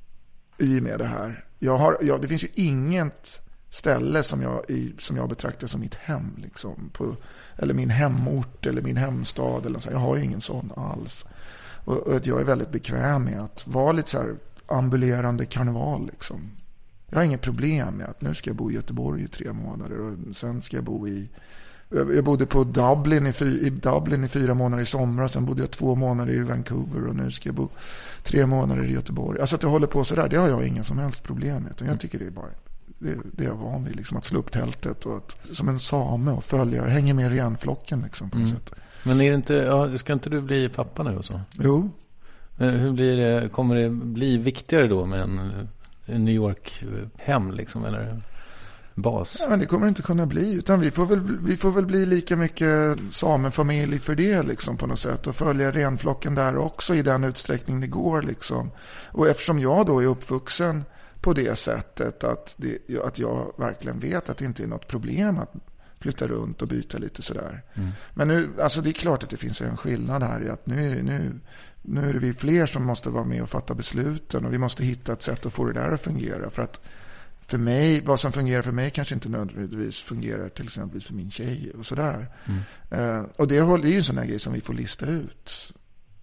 i och med det här, det finns ju inget ställe som jag betraktar som mitt hem liksom, eller min hemort eller min hemstad eller så. Jag har ju ingen sån alls. Och jag är väldigt bekväm med att vara lite så här ambulerande karneval liksom. Jag har inget problem med att nu ska jag bo i Göteborg i 3 månader och sen ska jag bo jag bodde på Dublin i 4 månader i sommar, sen bodde jag 2 månader i Vancouver och nu ska jag bo 3 månader i Göteborg. Alltså att jag håller på så där, det har jag ingen som helst problem med. Jag tycker det är bara det är jag van vid liksom, att slå upp tältet och att som en same och följa, hänga med renflocken liksom, på något sätt. Men är det inte, ska inte du bli pappa nu och så? Jo. Men hur blir det, kommer det bli viktigare då med en New York hem liksom, eller bas? Ja, men det kommer det inte kunna bli, utan vi får väl bli lika mycket samefamilj för det liksom, på något sätt, och följa renflocken där också i den utsträckning det går liksom. Och eftersom jag då är uppvuxen på det sättet att jag verkligen vet att det inte är något problem att flytta runt och byta lite sådär. Men nu, alltså det är klart att det finns en skillnad här i att nu är det vi fler som måste vara med och fatta besluten, och vi måste hitta ett sätt att få det där att fungera, för att för mig, vad som fungerar för mig kanske inte nödvändigtvis fungerar till exempel för min tjej och sådär. Och det är ju en sån här grej som vi får lista ut.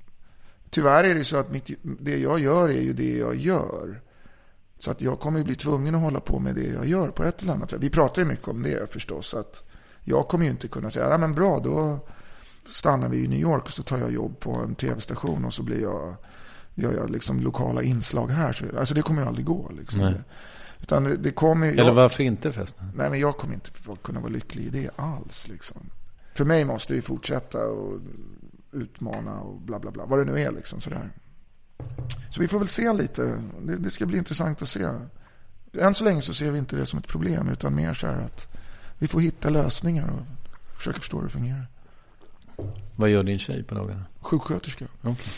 Tyvärr är det så att det jag gör är ju det jag gör. Så att jag kommer ju bli tvungen att hålla på med det jag gör på ett eller annat sätt. Vi pratar ju mycket om det förstås, att jag kommer ju inte kunna säga, men bra, då stannar vi i New York och så tar jag jobb på en tv-station och så gör jag liksom lokala inslag här. Alltså det kommer ju aldrig gå liksom. Utan det kommer, eller varför inte förresten? Nej, men jag kommer inte kunna vara lycklig i det alls liksom. För mig måste vi fortsätta och utmana och bla bla bla, vad det nu är liksom sådär. Så vi får väl se lite. Det ska bli intressant att se. Än så länge så ser vi inte det som ett problem, utan mer så här att vi får hitta lösningar och försöka förstå hur det fungerar. Vad gör din tjej på dagarna? Sjuksköterska. Okay.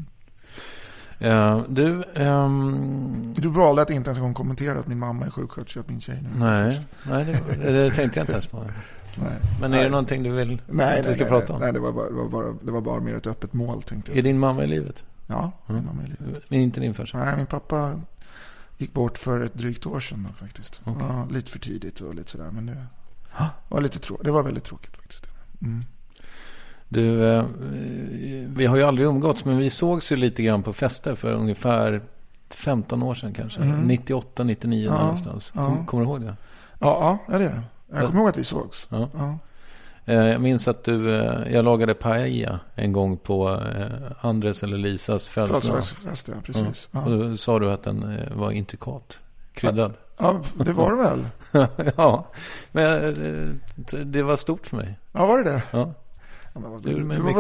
Du valde att inte ens en gång kommentera att min mamma är sjuksköterska, att min tjej nu. Nej, det tänkte jag inte ens på. Nej. Men är det någonting du vill att vi ska prata om? Nej, det var bara mer ett öppet mål, tänkte jag. Är din mamma i livet? Ja, min mamma är i livet. Men inte din farsa? Nej, min pappa gick bort för ett drygt år sedan då, faktiskt. Okay. Ja, lite för tidigt och lite sådär, men det var det var väldigt tråkigt faktiskt. Du, vi har ju aldrig umgåtts, men vi sågs ju lite grann på fester för ungefär 15 år sedan kanske. 98, 99 någonstans. Kommer du ihåg det? Ja, det är det. Jag kommer ihåg att vi sågs. Ja. Jag minns att jag lagade paella en gång på Andres eller Lisas födelsedagsfest. Ja, precis. Ja. Och då sa du att den var intrikat, kryddad. Ja, det var det väl. Ja, men det var stort för mig. Ja, var det? Ja. Du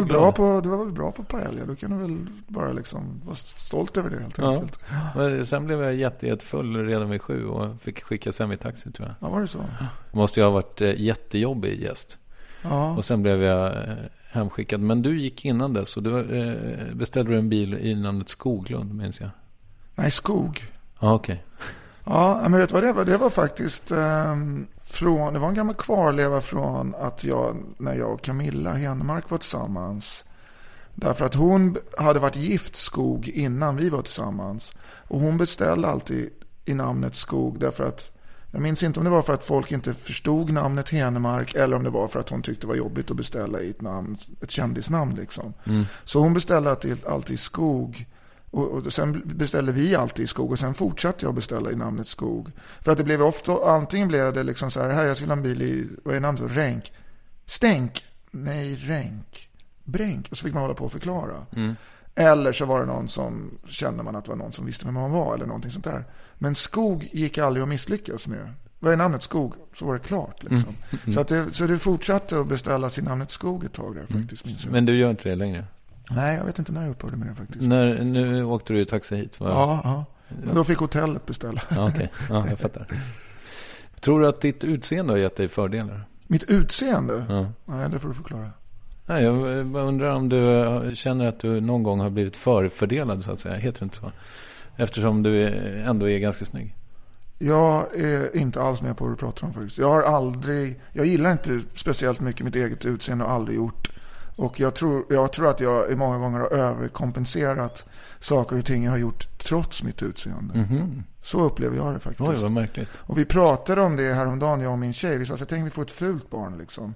var väl bra på paella. Du kan väl bara liksom vara stolt över det helt enkelt. Ja. Sen blev jag jättefull redan vid 7 och fick skicka hem i taxi, tror jag. Ja, var det så? Måste jag ha varit jättejobbig gäst. Ja. Och sen blev jag hemskickad. Men du gick innan dess och du beställde en bil i namnet Skoglund, minns jag. Nej, Skog. Ja, okej. Ja, men vet du vad det var? Det var faktiskt det var en gammal kvarleva från att när jag och Camilla Henmark var tillsammans. Därför att hon hade varit gift Skog innan vi var tillsammans. Och hon beställde alltid i namnet Skog därför att, jag minns inte om det var för att folk inte förstod namnet Henmark eller om det var för att hon tyckte det var jobbigt att beställa i ett kändisnamn liksom. Så hon beställde alltid Skog. Och sen beställde vi alltid i Skog och sen fortsatte jag beställa i namnet Skog. För att det blev ofta, antingen blev det liksom så här, jag skulle ha en bil i, vad är namnet? Ränk. Stänk. Nej, Ränk. Bränk. Och så fick man hålla på att förklara. Eller så var det någon som kände man att det var någon som visste vem man var eller någonting sånt där. Men Skog gick aldrig att misslyckas med. Vad är namnet Skog? Så var det klart liksom. Så det fortsatte att beställa sin namnet Skog ett tag där faktiskt. Men du gör inte det längre? Nej, jag vet inte när jag upphörde med det faktiskt. Nu åkte du i taxi hit, va? Ja. Men då fick hotellet beställa. Ja, okej. Ja, jag fattar. Tror du att ditt utseende har gett dig fördelar? Mitt utseende? Ja. Nej, det får du förklara. Nej, jag undrar om du känner att du någon gång har blivit förfördelad, så att säga. Heter det inte så? Eftersom du ändå är ganska snygg. Jag är inte alls med på vad du pratar om faktiskt. Jag gillar inte speciellt mycket mitt eget utseende och aldrig gjort. Och jag tror att jag i många gånger har överkompenserat saker och ting jag har gjort trots mitt utseende. Så upplever jag det faktiskt. Oj, vad märkligt. Och vi pratade om det häromdagen, jag och min tjej. Vi sa att jag tänkte vi får ett fult barn liksom.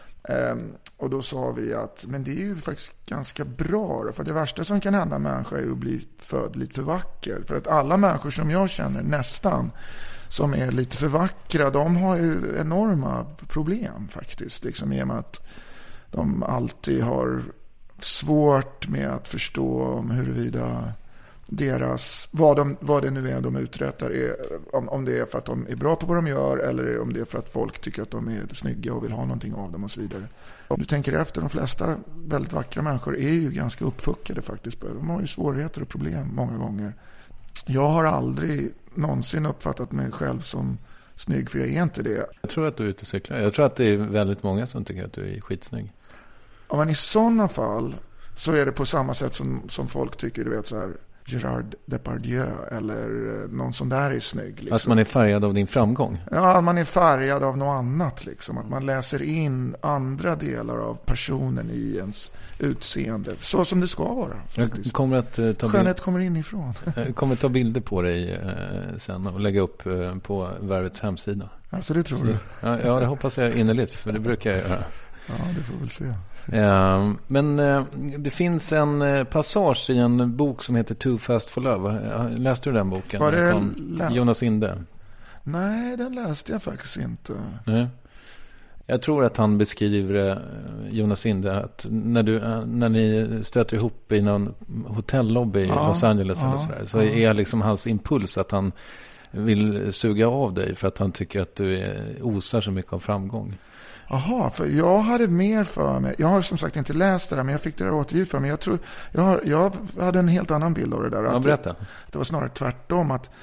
Och då sa vi att men det är ju faktiskt ganska bra då, för det värsta som kan hända en människa är att bli född lite för vacker. För att alla människor som jag känner nästan som är lite för vackra, de har ju enorma problem faktiskt. Liksom i och med att de alltid har svårt med att förstå om huruvida vad det nu är de uträttar är, om det är för att de är bra på vad de gör eller om det är för att folk tycker att de är snygga och vill ha någonting av dem och så vidare. Om du tänker efter, de flesta väldigt vackra människor är ju ganska uppfuckade faktiskt. De har ju svårigheter och problem många gånger. Jag har aldrig någonsin uppfattat mig själv som snygg, för jag är inte det. Jag tror att du är ute och cyklar. Jag tror att det är väldigt många som tycker att du är skitsnygg. Ja, men i sådana fall så är det på samma sätt som folk tycker, du vet så här, Gerard Depardieu eller någon sån där är snygg. Liksom. Att man är färgad av din framgång? Ja, man är färgad av något annat. Liksom. Att man läser in andra delar av personen i ens utseende. Så som det ska vara. Kommer att skönhet kommer inifrån. Kommer ta bilder på dig sen och lägga upp på Värvets hemsida. Alltså det tror du? Ja, det hoppas jag innerligt, för det brukar jag göra. Ja, det får vi väl se. Men det finns en passage i en bok som heter Too Fast for Love. Läste du den boken? Var det Jonas Inde? Nej, den läste jag faktiskt inte. Nej. Jag tror att han beskriver Jonas Inde att när ni stöter ihop i någon hotellobby i Los Angeles eller sådär, så är liksom hans impuls att han vill suga av dig för att han tycker att du osar så mycket av framgång. Jaha, för jag hade mer för mig. Jag har som sagt inte läst det där, men jag fick det där återgivet för mig. Jag tror jag hade en helt annan bild av det där. Berätta. Det var snarare tvärtom, att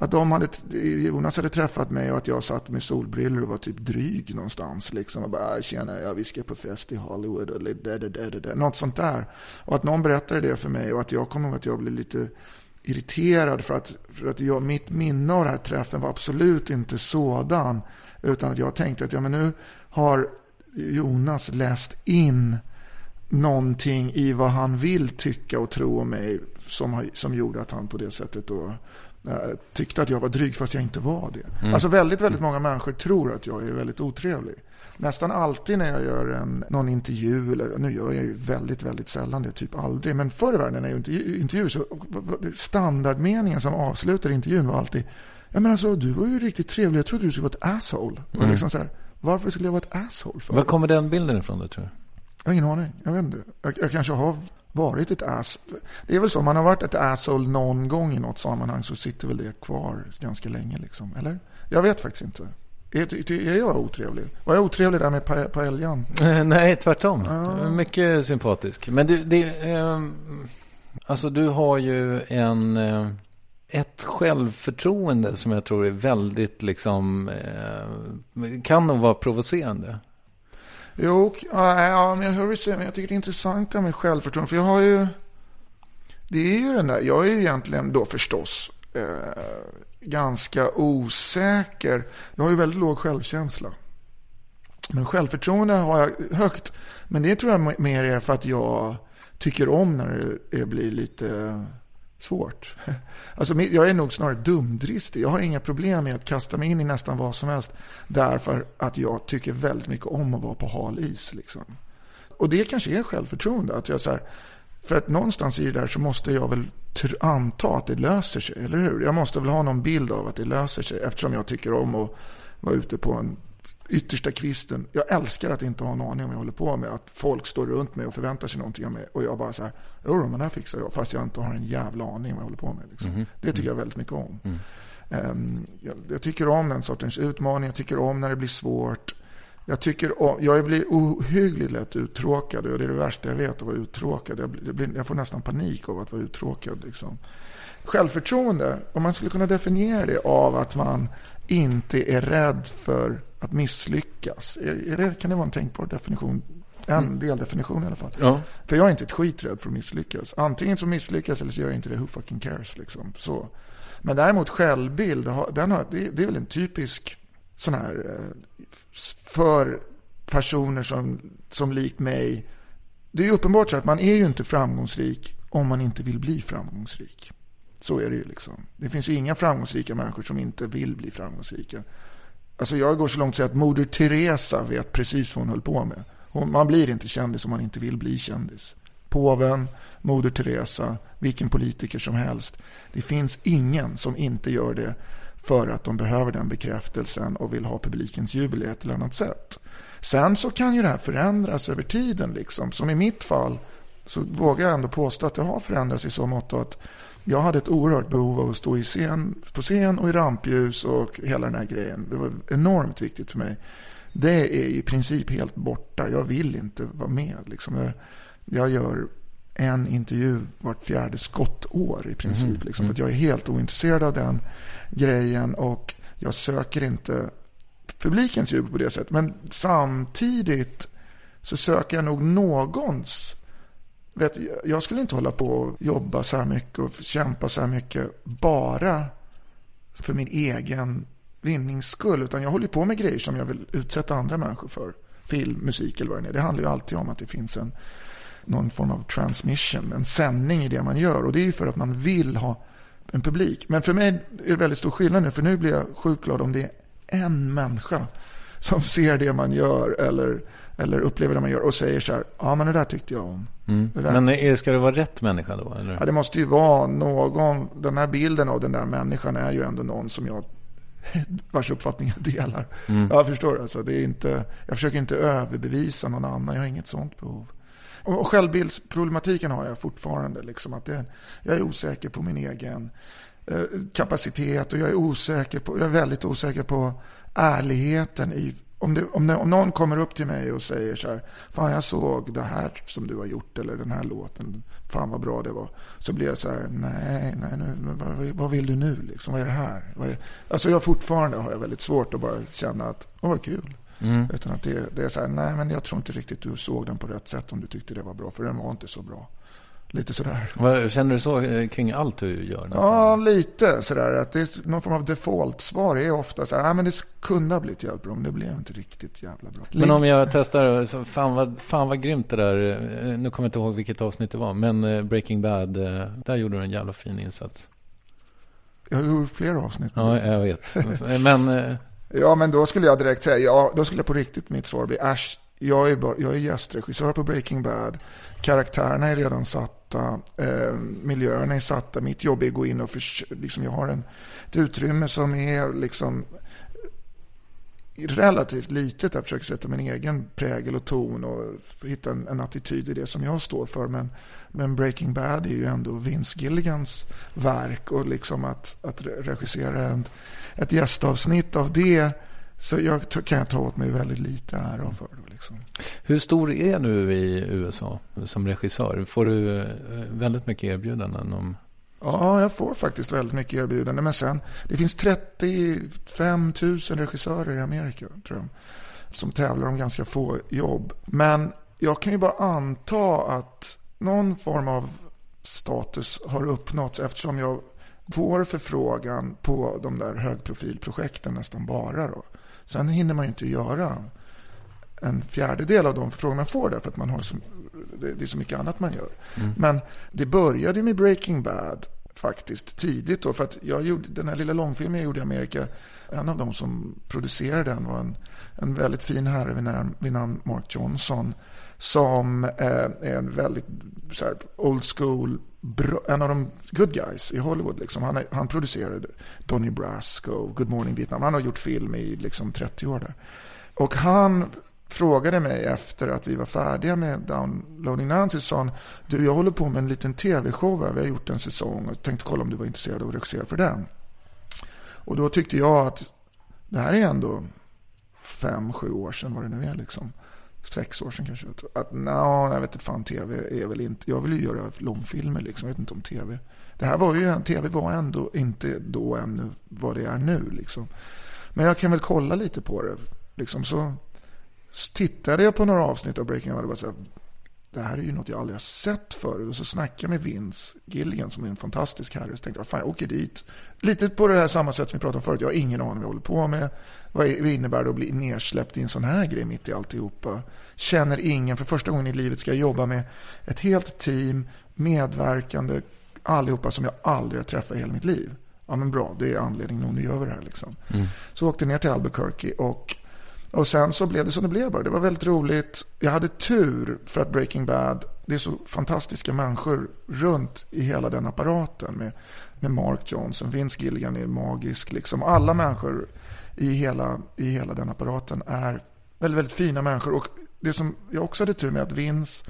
Jonas hade träffat mig och att jag satt med solbrillor och var typ dryg någonstans liksom, och bara tjena, vi ska på fest i Hollywood och något sånt där. Och att någon berättade det för mig och att jag kom ihåg att jag blev lite irriterad för att mitt minne av den här träffen var absolut inte sådan, utan att jag tänkte att men nu har Jonas läst in någonting i vad han vill tycka och tro om mig som gjorde att han på det sättet då tyckte att jag var dryg fast jag inte var det. Alltså väldigt, väldigt många människor tror att jag är väldigt otrevlig. Nästan alltid när jag gör någon intervju, eller nu gör jag ju väldigt, väldigt sällan det, typ aldrig, men förr i världen när jag intervju så standardmeningen som avslutar intervjun var alltid, ja men alltså du var ju riktigt trevlig, jag trodde du skulle vara ett asshole. Och liksom så här, varför skulle jag vara ett asshole för? Var kommer den bilden ifrån då, tror du? Jag har ingen aning, jag vet inte. Jag kanske har varit ett asshole. Det är väl så, man har varit ett asshole någon gång i något sammanhang så sitter väl det kvar ganska länge liksom, eller? Jag vet faktiskt inte. Är jag otrevlig? Var jag otrevlig där med paellan? Nej, tvärtom. Mycket sympatisk. Men alltså du har ju ett självförtroende som jag tror är väldigt liksom kan nog vara provocerande. Jo, men jag hör säga, men jag tycker det är intressant med självförtroende, för jag har ju, det är ju den där, jag är ju egentligen då förstås ganska osäker. Jag har ju väldigt låg självkänsla. Men självförtroende har jag högt, men det tror jag mer är för att jag tycker om när det blir lite svårt. Alltså jag är nog snarare dumdristig. Jag har inga problem med att kasta mig in i nästan vad som helst, därför att jag tycker väldigt mycket om att vara på hal is liksom. Och det kanske är självförtroende, att jag så här, för att någonstans i det där så måste jag väl anta att det löser sig, eller hur? Jag måste väl ha någon bild av att det löser sig, eftersom jag tycker om att vara ute på en yttersta kvisten. Jag älskar att inte ha en aning om jag håller på med, att folk står runt mig och förväntar sig någonting av mig, och jag bara så här, men det här fixar jag, fast jag inte har en jävla aning om vad jag håller på med liksom. Det tycker jag väldigt mycket om. Jag tycker om den sortens utmaning, jag tycker om när det blir svårt. Jag blir ohyggligt lätt uttråkad, och det är det värsta jag vet, att vara uttråkad. Jag får nästan panik av att vara uttråkad liksom. Självförtroende, om man skulle kunna definiera det av att man inte är rädd för att misslyckas. Kan det vara en tänkbar definition? En deldefinition i alla fall. Ja. För jag är inte ett skiträdd för att misslyckas. Antingen så misslyckas eller så gör jag inte det. Who fucking cares liksom. Så. Men däremot självbild, det är väl en typisk sån här för personer som likt mig. Det är ju uppenbart så att man är ju inte framgångsrik om man inte vill bli framgångsrik. Så är det ju liksom. Det finns ju inga framgångsrika människor som inte vill bli framgångsrika. Alltså jag går så långt att säga att Moder Teresa vet precis vad hon höll på med. Man blir inte kändis om man inte vill bli kändis. Påven, Moder Teresa, vilken politiker som helst. Det finns ingen som inte gör det för att de behöver den bekräftelsen och vill ha publikens jubel i ett eller annat sätt. Sen så kan ju det här förändras över tiden liksom. Som i mitt fall så vågar jag ändå påstå att det har förändrats i så mått att jag hade ett oerhört behov av att stå på scen och i rampljus och hela den här grejen. Det var enormt viktigt för mig. Det är i princip helt borta. Jag vill inte vara med. Liksom. Jag gör en intervju vart 4:e skottår i princip. Liksom, för att jag är helt ointresserad av den grejen, och jag söker inte publikens jubel på det sättet. Men samtidigt så söker jag nog någons. Jag skulle inte hålla på och jobba så här mycket och kämpa så här mycket bara för min egen vinningsskull, utan jag håller på med grejer som jag vill utsätta andra människor för. Film, musik eller vad det är. Det handlar ju alltid om att det finns någon form av transmission, en sändning i det man gör, och det är ju för att man vill ha en publik. Men för mig är det väldigt stor skillnad nu, för nu blir jag sjukt glad om det är en människa som ser det man gör eller upplever det man gör och säger så här, ja men det där tyckte jag om. Men ska det vara rätt människa då? Eller? Ja, det måste ju vara någon, den här bilden av den där människan är ju ändå någon som jag vars uppfattning jag delar. Jag förstår, alltså, det är inte, jag försöker inte överbevisa någon annan, jag har inget sånt behov. Och självbildsproblematiken har jag fortfarande liksom, att jag är osäker på min egen kapacitet, och jag är väldigt osäker på ärligheten i om någon kommer upp till mig och säger så här, fan jag såg det här som du har gjort, eller den här låten, fan vad bra det var, så blir jag så här, nej vad vill du nu liksom, vad är det här? Alltså jag fortfarande har jag väldigt svårt att bara känna att vad kul. Utan att det är så här, nej men jag tror inte riktigt du såg den på rätt sätt om du tyckte det var bra, för den var inte så bra. Lite sådär. Känner du så kring allt du gör? Nästan? Ja, lite sådär. Att det är någon form av default-svar är ofta så här, nej men det kunde ha blivit jävla bra, men det blev inte riktigt jävla bra. Men om jag testar, så fan vad grymt det där. Nu kommer jag inte ihåg vilket avsnitt det var, men Breaking Bad, där gjorde du en jävla fin insats. Jag har gjort flera avsnitt. Ja, jag vet. Men... Ja, men då skulle jag direkt säga, då skulle jag på riktigt mitt svar bli, jag är gästregissör på Breaking Bad. Karaktärerna är redan satta, miljöerna är satta. Mitt jobb är att gå in och liksom, jag har ett utrymme som är liksom relativt litet. Jag försöker sätta min egen prägel och ton och hitta en attityd i det som jag står för. Men Breaking Bad är ju ändå Vince Gilligans verk, och liksom att regissera ett gästavsnitt av det Så kan jag ta åt mig väldigt lite ära för det. Liksom. Hur stor är du i USA som regissör? Får du väldigt mycket erbjudanden om... Ja, jag får faktiskt väldigt mycket erbjudanden. Men sen, det finns 35 000 regissörer i Amerika, tror jag, som tävlar om ganska få jobb. Men jag kan ju bara anta att någon form av status har uppnåtts eftersom jag får förfrågan på de där högprofilprojekten nästan bara då. Sen hinner man ju inte göra en fjärdedel av de förfrågningar man får där för att man har det är så mycket annat man gör. Men det började med Breaking Bad faktiskt tidigt då, för att jag gjorde den här lilla långfilmen jag gjorde i Amerika. En av de som producerade den var en väldigt fin herre vid namn Mark Johnson, som är en väldigt så här, old school, en av de good guys i Hollywood liksom. Han producerade Donnie Brasco, Good Morning Vietnam. Han har gjort film i liksom 30 år där. Och han frågade mig efter att vi var färdiga med Downloading Nancy, sa han, du, jag håller på med en liten tv-show, vi har gjort en säsong och tänkte kolla om du var intresserad av att regissera för den. Och då tyckte jag att det här är ändå 5-7 år sedan, vad det nu är liksom. 6 år sedan kanske. Att jag vet inte, fan, tv är väl inte, jag vill ju göra långfilmer liksom, jag vet inte om tv. Det här var ju, tv var ändå inte då ännu vad det är nu liksom. Men jag kan väl kolla lite på det liksom. Så tittade jag på några avsnitt av Breaking Bad och bara så här, det här är ju något jag aldrig har sett förut. Och så snackade jag med Vince Gilligan som är en fantastisk herre. Så tänkte jag, fan, jag åker dit. Lite på det här samma sätt som vi pratade om förut. Jag har ingen aning vad jag håller på med. Vad innebär det att bli nersläppt i en sån här grej mitt i alltihopa? Känner ingen, för första gången i livet ska jag jobba med ett helt team, medverkande, allihopa som jag aldrig har träffat i hela mitt liv. Ja, men bra, det är anledningen nog nu gör vi det här liksom. Så åkte jag ner till Albuquerque och sen så blev det som det blev bara. Det var väldigt roligt. Jag hade tur för att Breaking Bad, det är så fantastiska människor runt i hela den apparaten med Mark Johnson, Vince Gilligan är magisk liksom. Alla människor i hela den apparaten är väldigt, väldigt fina människor. Och det som jag också hade tur med att Vince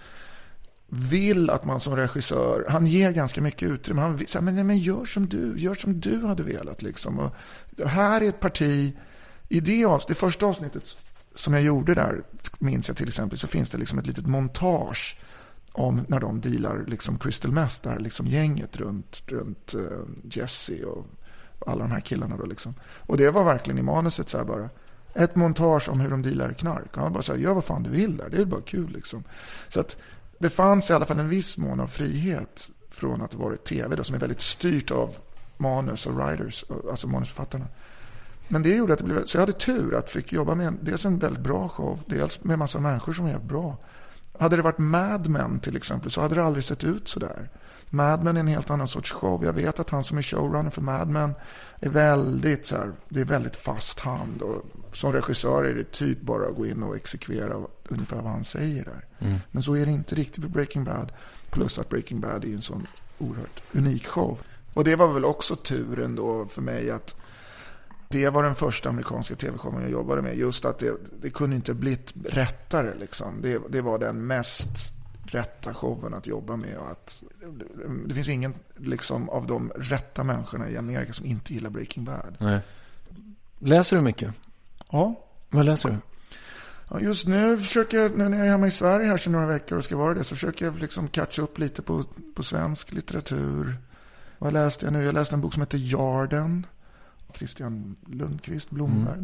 vill att man som regissör, han ger ganska mycket utrymme. Han säger, men gör som du hade velat liksom. Och här är ett parti. I det första avsnittet som jag gjorde där, minns jag till exempel, så finns det liksom ett litet montage om när de dealar liksom Crystal Meth, där liksom gänget runt Jesse och alla de här killarna då liksom. Och det var verkligen i manuset så här bara ett montage om hur de dealar knark. Han bara så här, gör vad fan du vill där, det är bara kul liksom. Så att det fanns i alla fall en viss mån av frihet från att vara tv då, som är väldigt styrt av manus och writers, alltså manusförfattarna. Men det gjorde att det blev... Så jag hade tur att fick jobba med dels en väldigt bra show, dels med massa människor som är bra. Hade det varit Mad Men till exempel så hade det aldrig sett ut så där. Mad Men är en helt annan sorts show. Jag vet att han som är showrunner för Mad Men är väldigt så här, det är väldigt fast hand. Och som regissör är det typ bara att gå in och exekvera ungefär vad han säger där. Men så är det inte riktigt för Breaking Bad. Plus att Breaking Bad är en sån oerhört unik show. Och det var väl också turen då för mig att det var den första amerikanska tv-showen jag jobbade med. Just att det kunde inte blivit rättare liksom. Det var den mest rätta showen att jobba med. Och att det finns ingen liksom, av de rätta människorna i Amerika som inte gillar Breaking Bad. Nej. Läser du mycket? Ja. Vad läser du? Ja, just nu försöker jag, nu när jag är hemma i Sverige här sedan några veckor och ska vara det, så försöker jag liksom catcha upp lite på svensk litteratur. Vad läste jag nu? Jag läste en bok som heter Jarden. Christian Blomberg.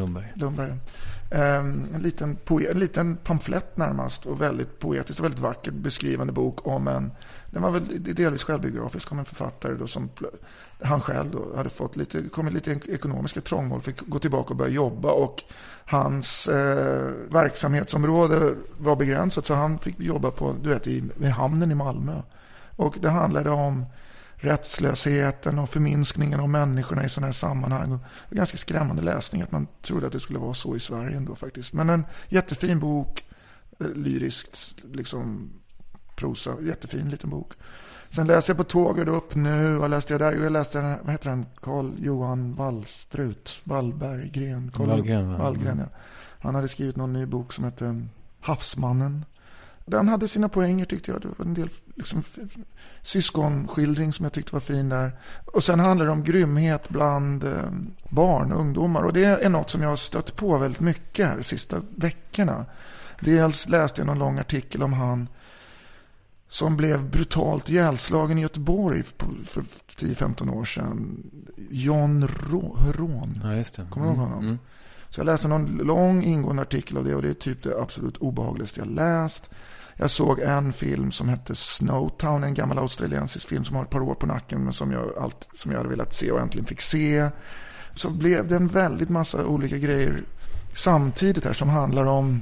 En liten pamflett närmast och väldigt poetisk och väldigt vackert beskrivande bok om den var väl delvis självbiografisk om en författare då som han själv då hade kommit lite ekonomiska trångmål, fick gå tillbaka och börja jobba, och hans verksamhetsområde var begränsat så han fick jobba på i hamnen i Malmö, och det handlade om rättslösheten och förminskningen av människorna i sådana här sammanhang. Och ganska skrämmande läsning att man trodde att det skulle vara så i Sverige ändå faktiskt. Men en jättefin bok, lyriskt liksom prosa, jättefin liten bok. Sen läser jag på tåget upp nu, och läste jag läste vad heter han? Carl-Johan Wallberggren. Wallgren, ja. Han hade skrivit någon ny bok som heter Havsmannen. Den hade sina poänger tyckte jag. Det var en del liksom, syskonskildring som jag tyckte var fin där. Och sen handlar det om grymhet bland barn och ungdomar. Och det är något som jag har stött på väldigt mycket här de sista veckorna. Dels läste jag någon lång artikel om han som blev brutalt ihjälslagen i Göteborg för 10-15 år sedan. John Ron. Ja, just det. Kommer du ihåg honom? Så jag läste någon lång ingående artikel av det och det är typ det absolut obehagligaste jag läst. Jag såg en film som hette Snowtown, en gammal australiensisk film som har ett par år på nacken men som jag hade velat se och äntligen fick se. Så blev det en väldigt massa olika grejer samtidigt här som handlar om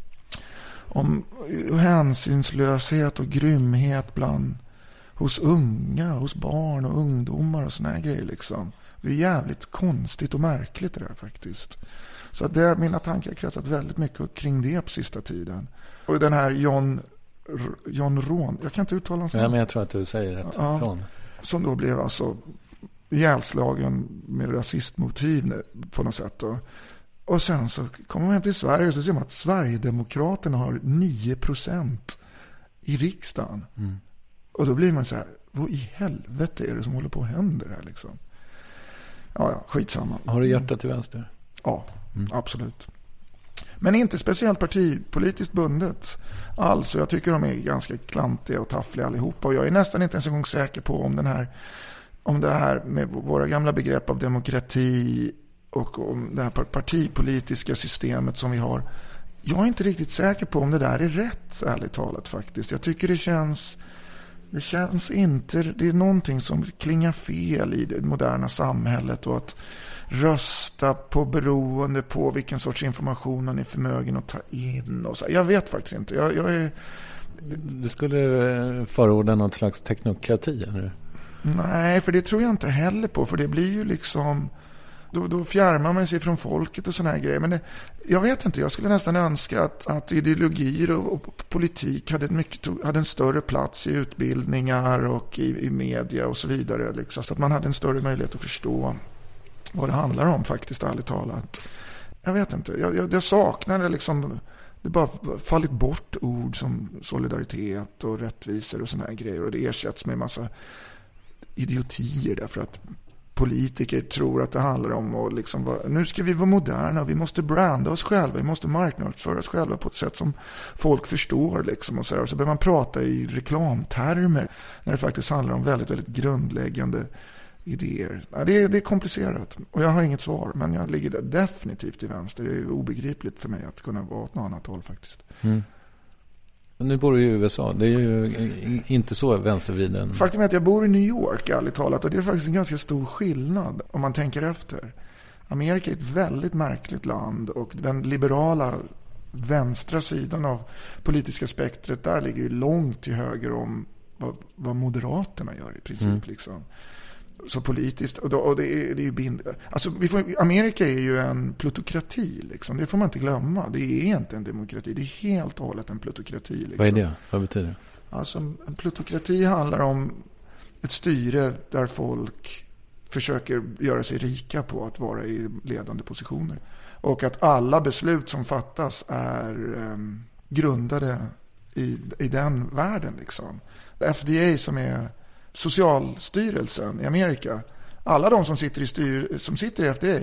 hänsynslöshet och grymhet hos unga, hos barn och ungdomar och såna här grejer liksom. Det är jävligt konstigt och märkligt det där faktiskt. Så att mina tankar har kretsat väldigt mycket kring det på sista tiden. Och den här John Ron, jag kan inte uttala hans namn. Ja, men jag tror att du säger rätt. Ja, som då blev alltså ihjälslagen med rasistmotiv på något sätt då. Och sen så kommer man hem till Sverige och så ser man att Sverigedemokraterna har 9% i riksdagen. Och då blir man så här, vad i helvete är det som håller på att hända här liksom? Ja, skitsamma. Har du hjärtat till vänster? Ja, absolut. Men inte speciellt partipolitiskt bundet. Alltså, jag tycker de är ganska klantiga och taffliga allihopa. Och jag är nästan inte ens en gång säker på om det här med våra gamla begrepp av demokrati och om det här partipolitiska systemet som vi har. Jag är inte riktigt säker på om det där är rätt, ärligt talat faktiskt. Jag tycker det känns inte, det är någonting som klingar fel i det moderna samhället och att rösta på beroende på vilken sorts information man är förmögen att ta in och så. Jag vet faktiskt inte. Jag är... Du skulle förorda något slags teknokrati, eller? Nej, för det tror jag inte heller på, för det blir ju liksom då fjärmar man sig från folket och såna här grejer. Men jag vet inte, jag skulle nästan önska att ideologier och politik hade en större plats i utbildningar och i media och så vidare. Liksom, så att man hade en större möjlighet att förstå vad det handlar om faktiskt, ärligt talat. Jag vet inte, jag saknar det liksom. Det bara fallit bort ord som solidaritet och rättvisor och såna här grejer. Och det ersätts med en massa idiotier därför att politiker tror att det handlar om att liksom nu ska vi vara moderna, vi måste branda oss själva, vi måste marknadsföra oss själva på ett sätt som folk förstår liksom och så där. Och så behöver man prata i reklamtermer när det faktiskt handlar om väldigt, väldigt grundläggande idéer. Ja, det är komplicerat och jag har inget svar, men jag ligger där definitivt till vänster. Det är obegripligt för mig att kunna vara åt något annat håll faktiskt. Nu bor du i USA. Det är ju inte så vänstervriden. Faktum är att jag bor i New York, ärligt talat. Och det är faktiskt en ganska stor skillnad om man tänker efter. Amerika är ett väldigt märkligt land. Och den liberala vänstra sidan av politiska spektret där ligger ju långt till höger om vad Moderaterna gör i princip. Liksom. Så politiskt, och det är ju alltså Amerika är ju en plutokrati liksom. Det får man inte glömma. Det är inte en demokrati, det är helt och hållet en plutokrati liksom. Vad är det? Vad betyder det? Alltså en plutokrati handlar om ett styre där folk försöker göra sig rika på att vara i ledande positioner. Och att alla beslut som fattas är grundade i den världen liksom. FDA som är Socialstyrelsen i Amerika, alla de som sitter i FDA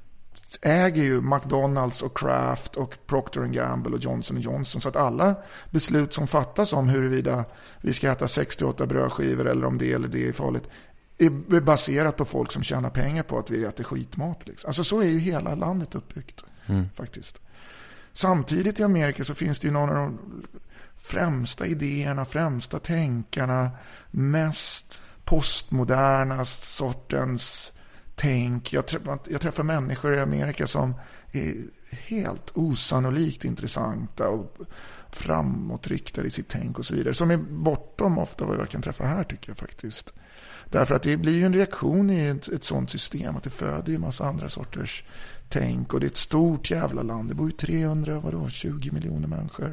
äger ju McDonald's och Kraft och Procter & Gamble och Johnson & Johnson, så att alla beslut som fattas om huruvida vi ska äta 68 brödskivor eller om det eller det är farligt är baserat på folk som tjänar pengar på att vi äter skitmat liksom. Alltså så är ju hela landet uppbyggt faktiskt. Samtidigt i Amerika så finns det ju någon av de främsta idéerna, främsta tänkarna, mest postmoderna sortens tänk. Jag träffar människor i Amerika som är helt osannolikt intressanta och framåtriktade i sitt tänk och så vidare. Som är bortom ofta vad jag kan träffa här, tycker jag faktiskt. Därför att det blir ju en reaktion i ett sånt system, att det föder ju en massa andra sorters tänk. Och det är ett stort jävla land. Det bor ju 20 miljoner människor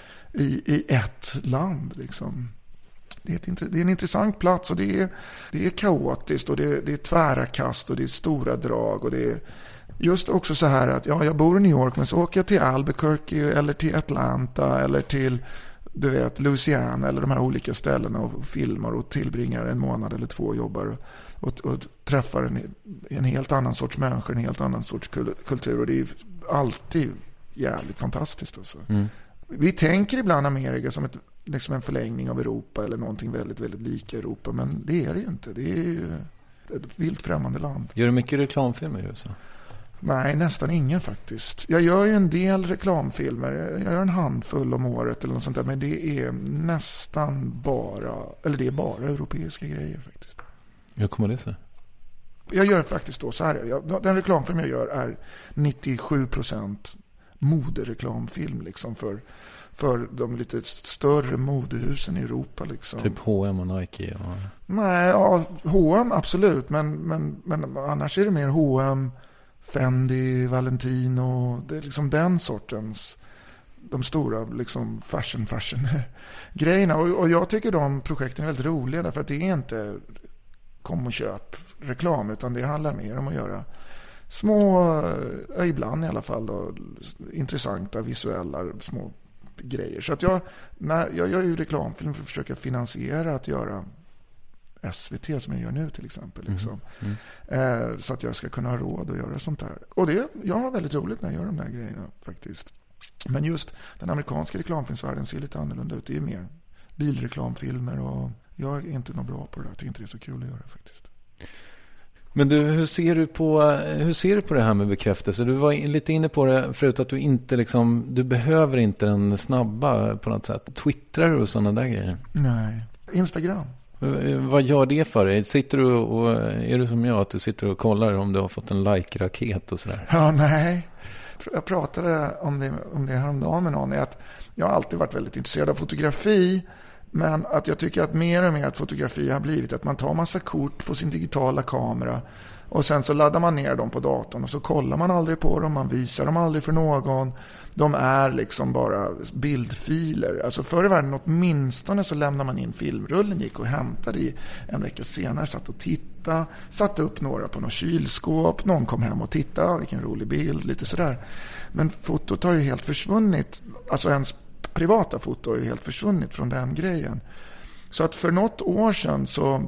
i ett land liksom. Det är en intressant plats och det är kaotiskt och det är tvära kast och det är stora drag och det är just också så här att jag bor i New York men så åker jag till Albuquerque eller till Atlanta eller till du vet, Louisiana eller de här olika ställena och filmar och tillbringar en månad eller 2 och jobbar och träffar en helt annan sorts människor, en helt annan sorts kultur, och det är alltid jävligt fantastiskt alltså. Vi tänker ibland Amerika som liksom en förlängning av Europa eller någonting väldigt, väldigt lika Europa, men det är det ju inte. Det är ju ett vilt främmande land. Gör du mycket reklamfilmer i USA? Nej, nästan inga faktiskt. Jag gör ju en del reklamfilmer. Jag gör en handfull om året eller något sånt där, men det är nästan bara, eller det är bara europeiska grejer faktiskt. Hur kommer det sig? Jag gör faktiskt då så här. Den reklamfilm jag gör är 97% modereklamfilm liksom för de lite större modehusen i Europa liksom. Typ H&M och Nike? Och... Nej, ja, H&M absolut, men annars är det mer H&M, Fendi, Valentino, det är liksom den sortens, de stora liksom fashion grejerna, och jag tycker de projekten är väldigt roliga därför att det är inte kom och köp reklam, utan det handlar mer om att göra små, ibland i alla fall då, intressanta visuella små grejer. Så att jag gör ju reklamfilm för att försöka finansiera att göra SVT som jag gör nu till exempel liksom. Så att jag ska kunna ha råd att göra sånt här. Och jag har väldigt roligt när jag gör de där grejerna faktiskt. Men just den amerikanska reklamfilmsvärlden ser lite annorlunda ut. Det är mer bilreklamfilmer, och jag är inte något bra på det där. Jag tycker inte det är så kul att göra faktiskt. Men du, hur ser du på det här med bekräftelse? Du var lite inne på det förut, att du inte liksom, du behöver inte den snabba på något sätt. Twittrar du och sådana där grejer? Nej, Instagram. Vad gör det för dig? Sitter du och är du som jag, att du sitter och kollar om du har fått en like-raket och sådär? Ja, nej. Jag pratade om det häromdagen med någon, att jag har alltid varit väldigt intresserad av fotografi, men att jag tycker att mer och mer att fotografi har blivit att man tar massa kort på sin digitala kamera och sen så laddar man ner dem på datorn och så kollar man aldrig på dem, man visar dem aldrig för någon. De är liksom bara bildfiler. Alltså förr i världen åtminstone så lämnar man in filmrullen, gick och hämtade i en vecka senare, satt och tittade, satte upp några på något kylskåp, någon kom hem och tittade, vilken rolig bild, lite sådär. Men fotot har ju helt försvunnit, alltså ens privata foto har ju helt försvunnit från den grejen. Så att för något år sedan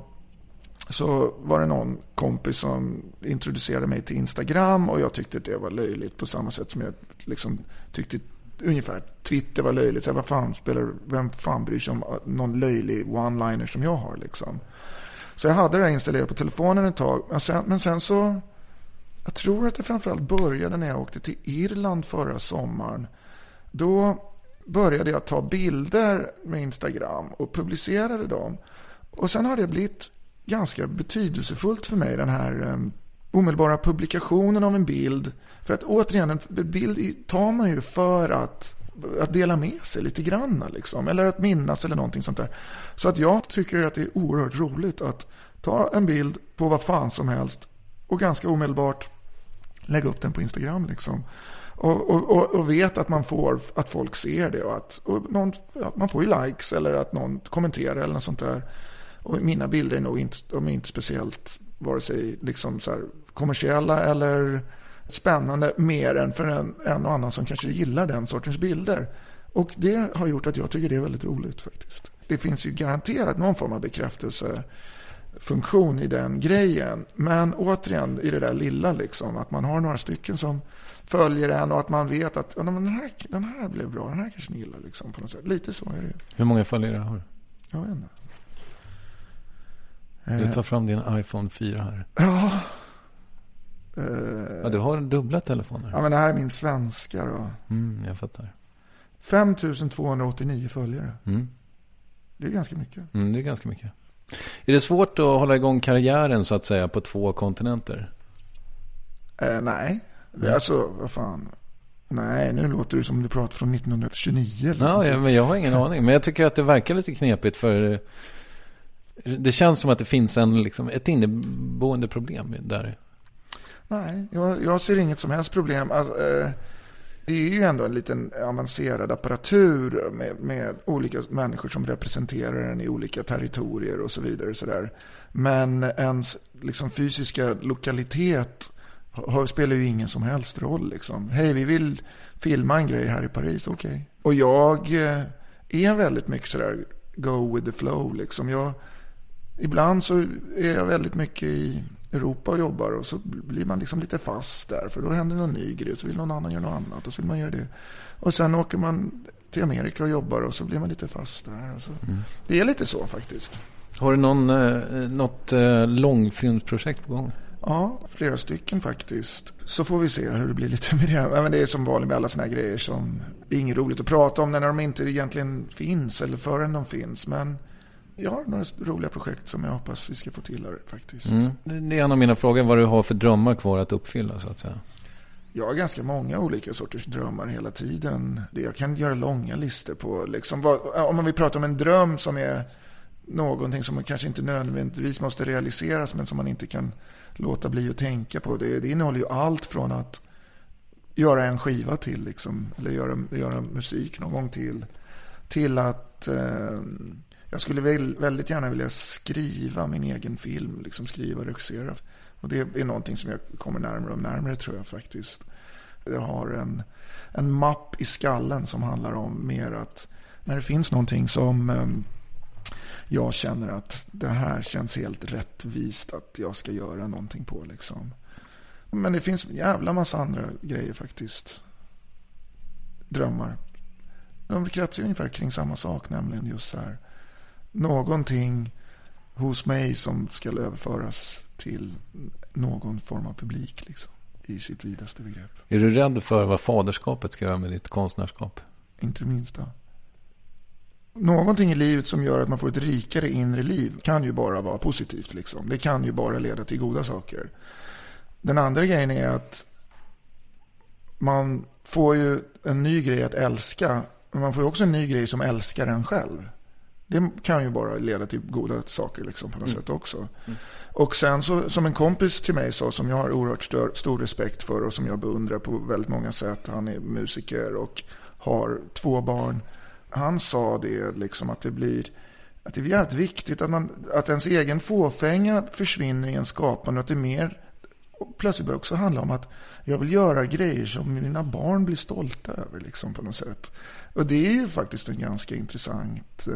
så var det någon kompis som introducerade mig till Instagram, och jag tyckte att det var löjligt på samma sätt som jag liksom tyckte ungefär Twitter var löjligt. Så vem fan bryr sig om någon löjlig one-liner som jag har liksom. Så jag hade det installerat på telefonen ett tag, men sen så, jag tror att det framförallt började när jag åkte till Irland förra sommaren. Då började jag ta bilder med Instagram och publicerade dem. Och sen har det blivit ganska betydelsefullt för mig, den här omedelbara publikationen av en bild. För att återigen, en bild tar man ju för att dela med sig lite grann liksom, eller att minnas eller någonting sånt där. Så att jag tycker att det är oerhört roligt att ta en bild på vad fan som helst och ganska omedelbart lägga upp den på Instagram liksom. Och vet att man får, att folk ser det, och att man får ju likes eller att någon kommenterar eller något sånt där. Och mina bilder är nog inte speciellt vare sig liksom så här kommersiella eller spännande, mer än för en och annan som kanske gillar den sortens bilder. Och det har gjort att jag tycker det är väldigt roligt faktiskt. Det finns ju garanterat någon form av bekräftelsefunktion i den grejen. Men återigen i det där lilla liksom, att man har några stycken som följer en och att man vet att den här blev bra, den här kanske ni gillar liksom, på något sätt. Lite så är det. Hur många följare har du? Jag vet inte. Du tar fram din iPhone 4 här. Ja. Ja, du har dubbla telefoner. Ja, men det här är min svenska då. Jag fattar. 5289 följare. Det är ganska mycket. Det är ganska mycket. Är det svårt att hålla igång karriären så att säga på 2 kontinenter? Nej. Alltså, vad fan. Nej, nu låter det som du pratar från 1929. Eller ja, men jag har ingen aning. Men jag tycker att det verkar lite knepigt, för det känns som att det finns ett inneboende problem där. Nej, jag ser inget som helst problem. Alltså, det är ju ändå en liten avancerad apparatur med olika människor som representerar den i olika territorier och så vidare. Så där. Men ens liksom fysiska lokalitet spelar ju ingen som helst roll. Liksom. Hej, vi vill filma en grej här i Paris, okej. Och jag är väldigt mycket sådär go with the flow liksom. Ibland så är jag väldigt mycket i Europa och jobbar, och så blir man liksom lite fast där, för då händer någon ny grej, så vill någon annan göra något annat, och så vill man göra det. Och sen åker man till Amerika och jobbar, och så blir man lite fast där. Så. Det är lite så faktiskt. Har du något långfilmsprojekt på gång? Ja, flera stycken faktiskt. Så får vi se hur det blir lite med det. Men det är som vanligt med alla såna här grejer som är inget roligt att prata om när de inte egentligen finns, eller förrän de finns. Men jag har några roliga projekt som jag hoppas vi ska få till här faktiskt. Det är en av mina frågor, vad du har för drömmar kvar att uppfylla så att säga. Jag har ganska många olika sorters drömmar hela tiden. Jag kan göra långa listor på liksom, om man vill prata om en dröm som är någonting som man kanske inte nödvändigtvis måste realiseras, men som man inte kan låta bli att tänka på. Det innehåller ju allt från att göra en skiva till liksom, eller göra musik någon gång till att jag skulle väldigt gärna vilja skriva min egen film, liksom skriva och regissera. Och det är någonting som jag kommer närmare och närmare, tror jag faktiskt. Jag har en mapp i skallen som handlar om mer att när det finns någonting som jag känner att det här känns helt rättvist att jag ska göra någonting på liksom. Men det finns en jävla massa andra grejer faktiskt. Drömmar. De kretsar ungefär kring samma sak, nämligen just så här. Någonting hos mig som ska överföras till någon form av publik liksom, i sitt vidaste begrepp. Är du rädd för vad faderskapet ska göra med ditt konstnärskap? Inte minst då. Någonting i livet som gör att man får ett rikare inre liv kan ju bara vara positivt liksom. Det kan ju bara leda till goda saker. Den andra grejen är att man får ju en ny grej att älska, men man får ju också en ny grej som älskar en själv. Det kan ju bara leda till goda saker liksom, på något sätt också. Och sen så, som en kompis till mig sa, som jag har oerhört stor respekt för och som jag beundrar på väldigt många sätt, han är musiker och har 2 barn. Han sa det liksom, att det är jävligt viktigt att ens egen fåfänga försvinner i en skapande, att det mer plötsligt börjar också handla om att jag vill göra grejer som mina barn blir stolta över liksom, på något sätt. Och det är ju faktiskt en ganska intressant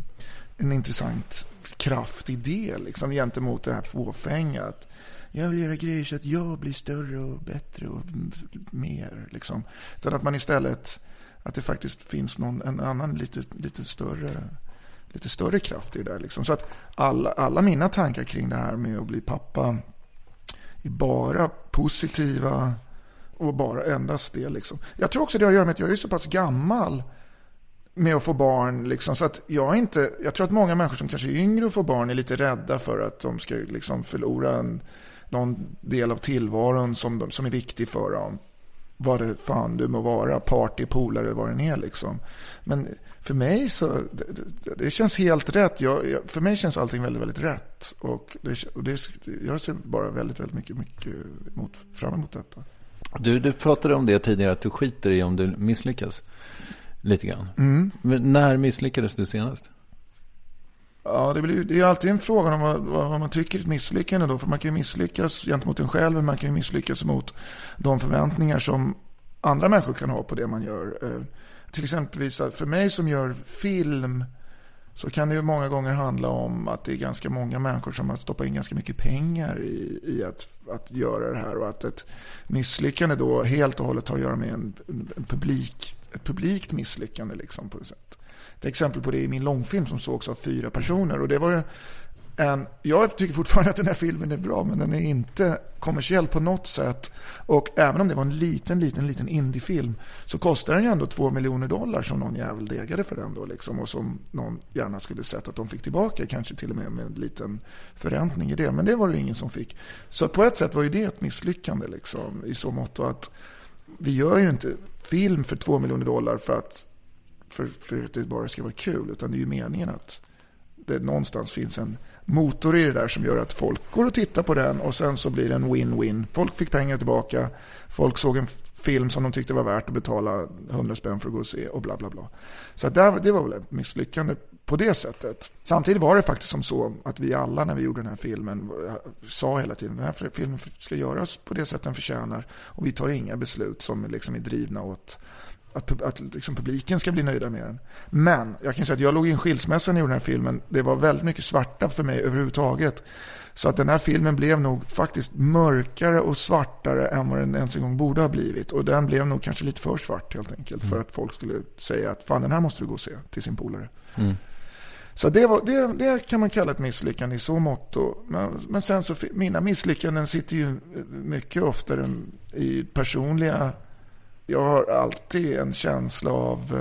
kraft i det liksom, gentemot det här fåfänga, att jag vill göra grejer så att jag blir större och bättre och mer liksom. Så att man istället, att det faktiskt finns en annan lite större kraft i det där liksom. Så att alla mina tankar kring det här med att bli pappa är bara positiva och bara endast det liksom. Jag tror också det har att göra med att jag är så pass gammal med att få barn liksom, så att jag tror att många människor som kanske är yngre och får barn är lite rädda för att de ska liksom förlora någon del av tillvaron som är viktig för dem. Vad det fan du må vara, party, polare eller vad den är liksom. Men för mig så det känns helt rätt. För mig känns allting väldigt, väldigt rätt. Och jag ser bara väldigt, väldigt mycket fram emot detta. Du pratade om det tidigare, att du skiter i om du misslyckas lite grann. Men när misslyckades du senast? Ja, det är alltid en fråga om vad man tycker är ett misslyckande då. För man kan ju misslyckas gentemot en själv, men man kan ju misslyckas mot de förväntningar som andra människor kan ha på det man gör. Till exempel för mig som gör film, så kan det ju många gånger handla om att det är ganska många människor som har stoppat in ganska mycket pengar i att göra det här, och att ett misslyckande då helt och hållet har att göra med ett publikt misslyckande liksom, på ett sätt. Ett exempel på det är min långfilm som sågs av 4 personer, och det var ju jag tycker fortfarande att den här filmen är bra, men den är inte kommersiell på något sätt, och även om det var en liten indiefilm så kostar den ju ändå $2 miljoner som någon jävel degade för den då liksom, och som någon gärna skulle sett att de fick tillbaka, kanske till och med en liten förräntning i det, men det var det ingen som fick. Så på ett sätt var ju det ett misslyckande liksom, i så mått att vi gör ju inte film för $2 miljoner för att det bara ska vara kul, utan det är ju meningen att det någonstans finns en motor i det där som gör att folk går och tittar på den, och sen så blir det en win-win. Folk fick pengar tillbaka, folk såg en film som de tyckte var värt att betala 100 spänn för att gå och se, och bla bla bla. Så det var väl ett misslyckande på det sättet. Samtidigt var det faktiskt som så att vi alla, när vi gjorde den här filmen, sa hela tiden den här filmen ska göras på det sätt den förtjänar, och vi tar inga beslut som liksom är drivna åt att liksom publiken ska bli nöjda med den. Men jag kan säga att jag låg i en skilsmässa när jag gjorde den här filmen. Det var väldigt mycket svarta för mig överhuvudtaget. Så att den här filmen blev nog faktiskt mörkare och svartare än vad den ens en gång borde ha blivit. Och den blev nog kanske lite för svart helt enkelt. För att folk skulle säga att fan, den här måste du gå och se till sin polare. Så det kan man kalla ett misslyckande i så mått. Men sen så mina misslyckanden sitter ju mycket oftare i personliga. Jag har alltid en känsla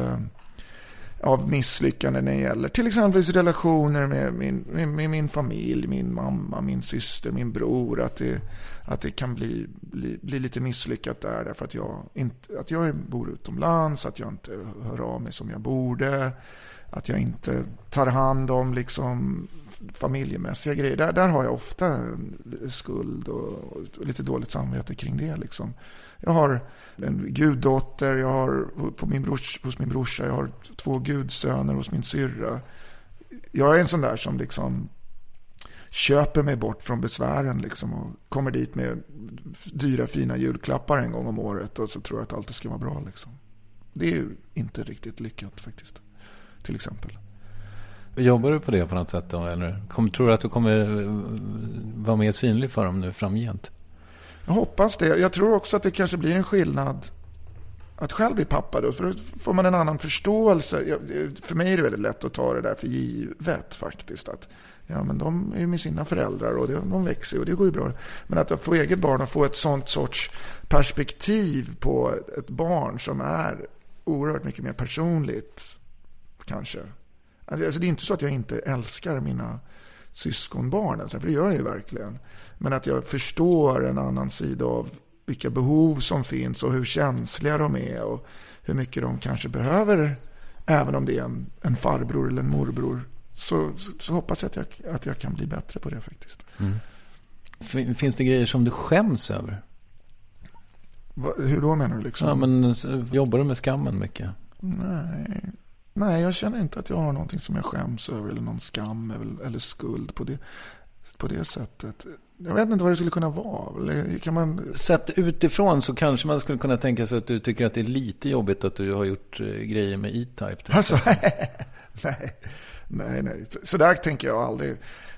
av misslyckande när det gäller till exempel relationer med min familj, min mamma, min syster, min bror, att det kan bli lite misslyckat där därför att jag bor utomlands, att jag inte hör av mig som jag borde, att jag inte tar hand om liksom familjemässiga grejer. Där har jag ofta skuld och lite dåligt samvete kring det liksom. Jag har en guddotter, jag har hos min brorsa, jag har 2 gudsöner hos min syrra. Jag är en sån där som liksom köper mig bort från besvären liksom och kommer dit med dyra fina julklappar en gång om året och så tror jag att allt ska vara bra liksom. Det är ju inte riktigt lyckat faktiskt, till exempel. Jobbar du på det på något sätt då, eller tror du att du kommer vara mer synlig för dem nu framgent? Jag hoppas det. Jag tror också att det kanske blir en skillnad att själv bli pappa då, för då får man en annan förståelse. För mig är det väldigt lätt att ta det där för givet faktiskt, att ja, men de är ju med sina föräldrar och de växer och det går ju bra. Men att få eget barn och få ett sånt sorts perspektiv på ett barn som är oerhört mycket mer personligt kanske. Alltså det är inte så att jag inte älskar mina syskonbarn, alltså, för det gör jag ju verkligen. Men att jag förstår en annan sida av vilka behov som finns och hur känsliga de är och hur mycket de kanske behöver, även om det är en farbror eller en morbror. Så hoppas jag att jag kan bli bättre på det faktiskt. Finns det grejer som du skäms över? Hur då menar du liksom? Ja, men jobbar du med skammen mycket? Nej, jag känner inte att jag har någonting som jag skäms över eller någon skam eller skuld på det sättet. Jag vet inte vad det skulle kunna vara. Eller kan man... Sett utifrån så kanske man skulle kunna tänka sig att du tycker att det är lite jobbigt att du har gjort grejer med E-Type. Alltså, nej. Så där tänker jag aldrig.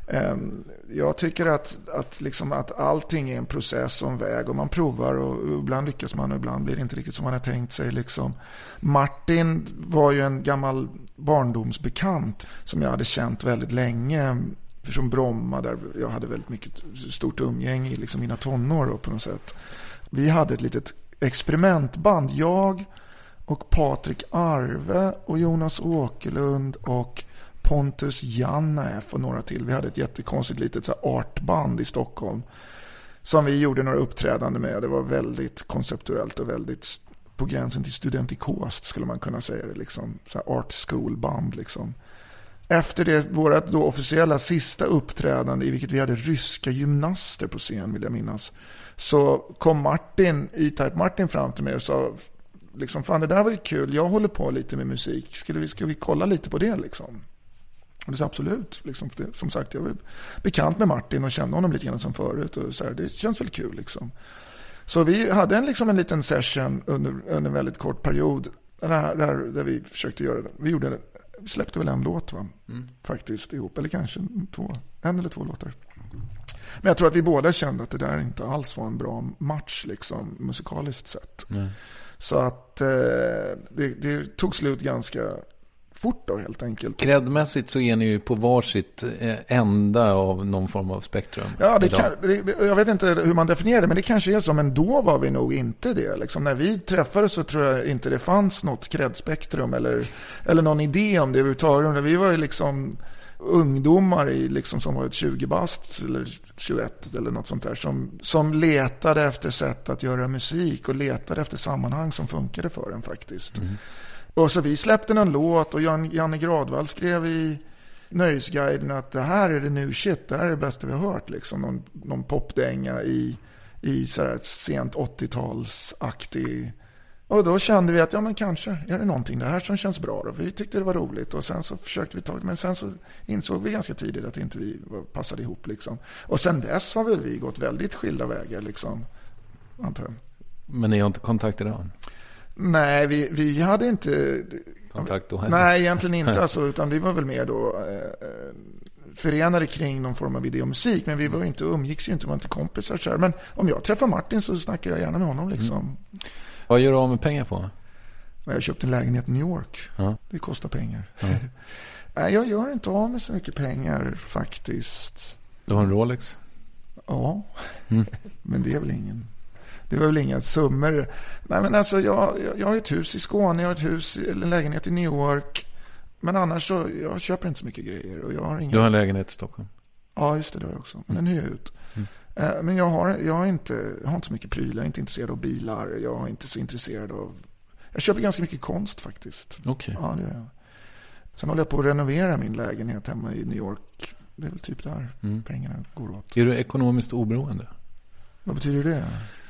Jag tycker att allting är en process och en väg och man provar och ibland lyckas man och ibland blir det inte riktigt som man har tänkt sig liksom. Martin var ju en gammal barndomsbekant som jag hade känt väldigt länge från Bromma, där jag hade väldigt mycket stort umgänge i liksom mina tonår då, på något sätt. Vi hade ett litet experimentband, jag och Patrik Arve och Jonas Åkerlund och Pontus Jannaef och några till. Vi hade ett jättekonstigt litet så här artband i Stockholm som vi gjorde några uppträdande med. Det var väldigt konceptuellt och väldigt på gränsen till studentikost skulle man kunna säga det liksom. Så här art school band liksom. Efter det, vårat då officiella sista uppträdande i vilket vi hade ryska gymnaster på scen vill jag minnas, så kom E-Type Martin fram till mig och sa liksom, fan det där var ju kul, jag håller på lite med musik, ska vi kolla lite på det liksom? Och det sa absolut liksom, för det, som sagt jag var bekant med Martin och kände honom lite grann som förut och så här, det känns väl kul liksom. Så vi hade en liten session under en väldigt kort period där vi försökte göra det. Vi släppte väl en låt faktiskt ihop, eller kanske en eller två låtar. Men jag tror att vi båda kände att det där inte alls var en bra match liksom, musikaliskt sett. Så att det tog slut ganska fort då helt enkelt. Kreddmässigt så är ni ju på varsitt ända av någon form av spektrum. Ja, jag vet inte hur man definierar det, men det kanske är så, men då var vi nog inte det. Liksom, när vi träffades så tror jag inte det fanns något kreddspektrum eller någon idé om det överhuvudtaget. Vi var ju liksom ungdomar som var 20 bast eller 21 eller något sånt där som letade efter sätt att göra musik och letade efter sammanhang som funkade för en faktiskt. Och så vi släppte en låt och Janne Gradvall skrev i Nöjesguiden att det här är det new shit, det här är det bästa vi har hört liksom, någon popdänga i så här ett sent 80-talsaktig. Och då kände vi att ja men kanske är det någonting det här som känns bra då. Vi tyckte det var roligt och sen så försökte vi men sen så insåg vi ganska tidigt att inte vi passade ihop liksom. Och sen dess har vi gått väldigt skilda vägar liksom, antar jag. Men ni har inte kontakt idag? Nej, vi hade inte kontakt då heller. Nej, egentligen inte. Alltså, utan vi var väl mer då förenade kring någon form av videomusik. Men vi var inte, umgicks ju inte, var inte kompisar. Så här. Men om jag träffar Martin så snackar jag gärna med honom. Liksom. Vad gör du av med pengar på? Jag har köpt en lägenhet i New York. Ja. Det kostar pengar. Ja. Nej, jag gör inte av med så mycket pengar faktiskt. Du har en Rolex? Ja, men det är väl ingen... Det var väl inga summor. Nej, men alltså jag har ett hus i Skåne, jag har ett hus, en lägenhet i New York. Men annars så, jag köper inte så mycket grejer. Och jag har ingen... Du har en lägenhet i Stockholm? Ja, just det har jag också. Men den hyr jag ut. Men jag har inte så mycket prylar, jag är inte intresserad av bilar. Jag är inte så intresserad av... Jag köper ganska mycket konst faktiskt. Okej. Ja, det gör jag. Sen håller jag på att renovera min lägenhet hemma i New York. Det är väl typ där pengarna går åt. Är du ekonomiskt oberoende? Vad betyder det?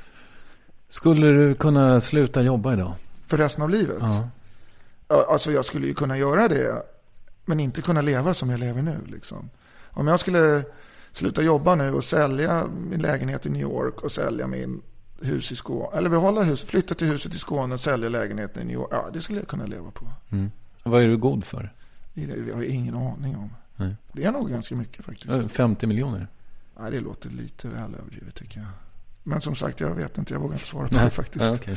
Skulle du kunna sluta jobba idag? För resten av livet? Ja. Alltså jag skulle ju kunna göra det, men inte kunna leva som jag lever nu. Liksom. Om jag skulle sluta jobba nu och sälja min lägenhet i New York och sälja min hus i Skåne, eller behålla huset, flytta till huset i Skåne och sälja lägenheten i New York, ja, det skulle jag kunna leva på. Vad är du god för? Jag har ingen aning om. Nej. Det är nog ganska mycket faktiskt. 50 miljoner? Nej, det låter lite väl överdrivet tycker jag. Men som sagt, jag vet inte, jag vågar inte svara på det faktiskt. Okay.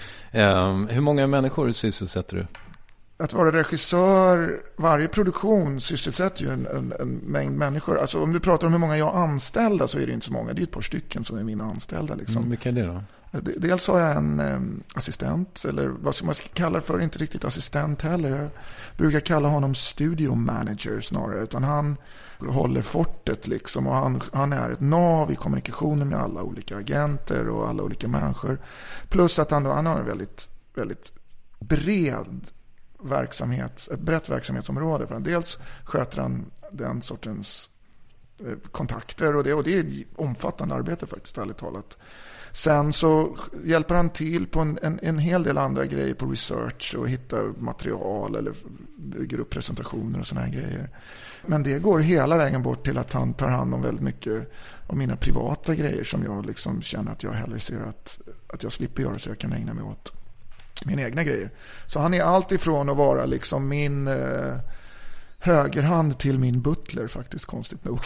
Hur många människor sysselsätter du? Att vara regissör, varje produktion sysselsätter ju en mängd människor. Alltså om du pratar om hur många jag anställda så är det inte så många. Det är ett par stycken som är mina anställda. Liksom. Vilka är det då? Dels har jag en assistent, eller vad ska man kalla för, inte riktigt assistent heller. Jag brukar kalla honom studio manager snarare, utan han håller fortet liksom, och han är ett nav i kommunikationen med alla olika agenter och alla olika människor. Plus att han har en väldigt, väldigt bred verksamhet, ett brett verksamhetsområde. För dels sköter han den sortens kontakter och det är ett omfattande arbete faktiskt, ärligt talat. Sen så hjälper han till på en hel del andra grejer på research och hitta material eller bygger upp presentationer och såna här grejer. Men det går hela vägen bort till att han tar hand om väldigt mycket av mina privata grejer som jag liksom känner att jag hellre ser att jag slipper göra så jag kan ägna mig åt mina egna grejer. Så han är allt ifrån att vara liksom min högerhand till min butler faktiskt, konstigt nog.